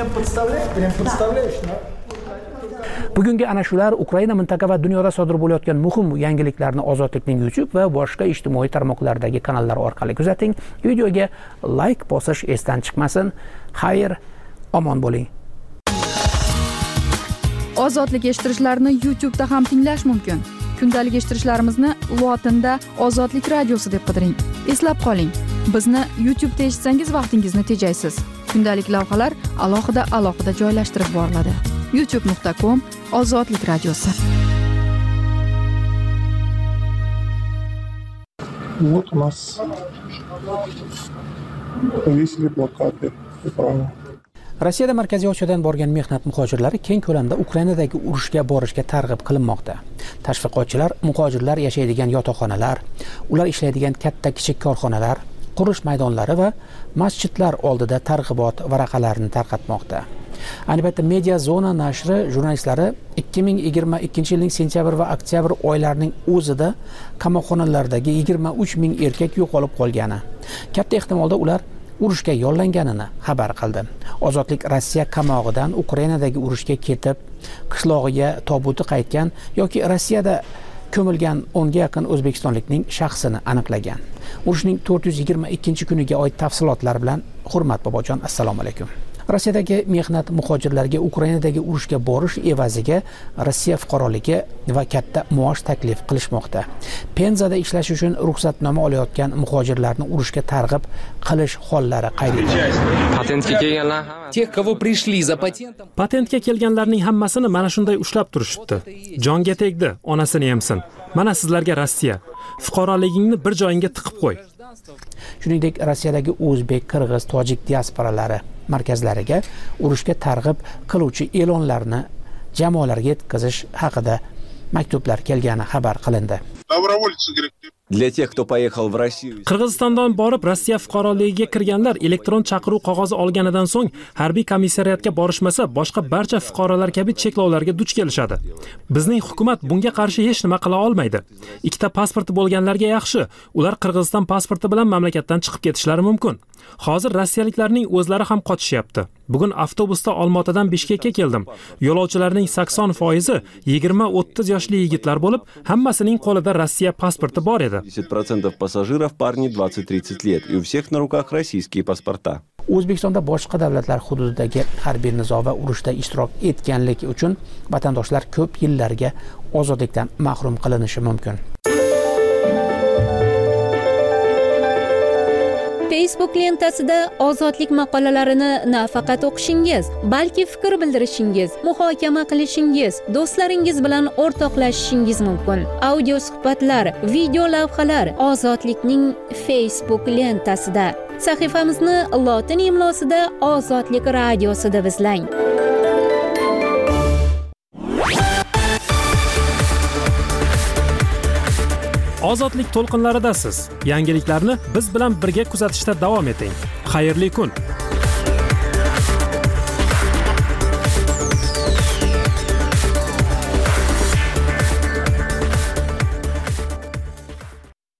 Bugungi ana shular Ukraina mintaqa va dunyoda sodir bo'layotgan muhim yangiliklarni Ozodlikning YouTube va boshqa ijtimoiy tarmoqlardagi kanallar orqali kuzating. Videoga like bosish esdan chiqmasin. Xayr, omon bo'ling. Ozodlik eshittirishlarni YouTube da ham tinglash mumkin. Kundalik eshittirishlarimizni lotinda Ozodlik radiosi deb qidiring. Eslab qoling, bizni YouTube da eshitsangiz vaqtingizni tejaysiz. Kundalik lavhalar alohida joylashtirib boriladi. youtube.com/Ozodlik radiosi. Вот у нас повесили плакаты. Rossiyada Markaziy Osiyodan borgan mehnat muhojirlari keng ko'lamda Ukrainadagi urushga borishga targ'ib qilinmoqda. Tashviqotchilar muhojirlar yashaydigan yotoqxonalar, ular ishlaydigan katta-kichik korxonalar, qurish maydonlari va masjidlar oldida targ'ibot varaqalarini tarqatmoqda. Ayni paytda Media Zona nashri jurnalistlari 2022 yilning sentyabr va oktyabr oylarining o'zida qamoqxonalardagi 23 ming erkak yo'qolib qolgani, katta ehtimolda ular urushga yollanganini xabar qildi. Ozodlik Rossiya qamog'idan Ukrainadagi urushga ketib, qishlog'iga tobuti qaytgan yoki Rossiyada ko'milgan 10 ga yaqin o'zbekistonlikning shaxsini aniqlagan. Urushning 422-kuniga oid tafsilotlar bilan Hurmat bobojon, assalomu alaykum. Rossiyadagi mehnat muhojirlarga Ukrainadagi urushga borish evaziga Rossiya fuqaroligi va katta maosh taklif qilishmoqda. Penzada ishlash uchun ruxsatnoma olayotgan muhojirlarni urushga targ'ib qilish hollari qayd etildi. Patentga kelganlarning hammasini mana shunday ushlab turishibdi. Jonga tegdi, onasini yemsin. Mana sizlarga Rossiya. Fuqaroligingni bir joyingga tiqib qo'y. Shuningdek, Rossiyadagi o'zbek, qirg'iz, tojik diasporalari markazlariga urushga targ'ib qiluvchi e'lonlarni jamoalarga yetkazish haqida maktublar kelgani xabar qilindi. Для тех, кто поехал в Россию. Qirg'izistondan borib Rossiya fuqaroligiga kirganlar elektron chaqiruv qog'ozi olganidan so'ng harbiy komissariyatga borishmasa, boshqa barcha fuqarolar kabi cheklovlarga duch kelishadi. Bizning hukumat bunga qarshi hech nima qila olmaydi. Ikkita pasporti bo'lganlarga yaxshi, ular Qirg'iziston pasporti bilan mamlakatdan chiqib ketishlari mumkin. Hozir rossiyaliklarning o'zlari ham qochishyapti. Bugun avtobusda Olmaotadan Bishkekka keldim. Yo'lovchilarning 80% 20-30 yoshli yigitlar bo'lib, hammasining qo'lida Rossiya pasporti bor edi. 70% пассажиров парни 20-30 лет, и у всех на руках российские паспорта. O'zbekistonda boshqa davlatlar hududidagi harbiy nizo va urushda ishtirok etganligi uchun vatandoshlar ko'p yillarga ozodlikdan mahrum qilinishi mumkin. Facebook lentasida ozodlik maqolalarini nafaqat o'qishingiz, balki fikr bildirishingiz, muhokama qilishingiz, do'stlaringiz bilan o'rtoqlashishingiz mumkin. Audio suhbatlar, video lavhalar ozodlikning Facebook lentasida. Sahifamizni lotin imlosida Ozodlik radiosi deb izlang. Ozodlik to'lqinlaridasiz. Yangiliklarni biz bilan birga kuzatishda davom eting. Xayrli kun.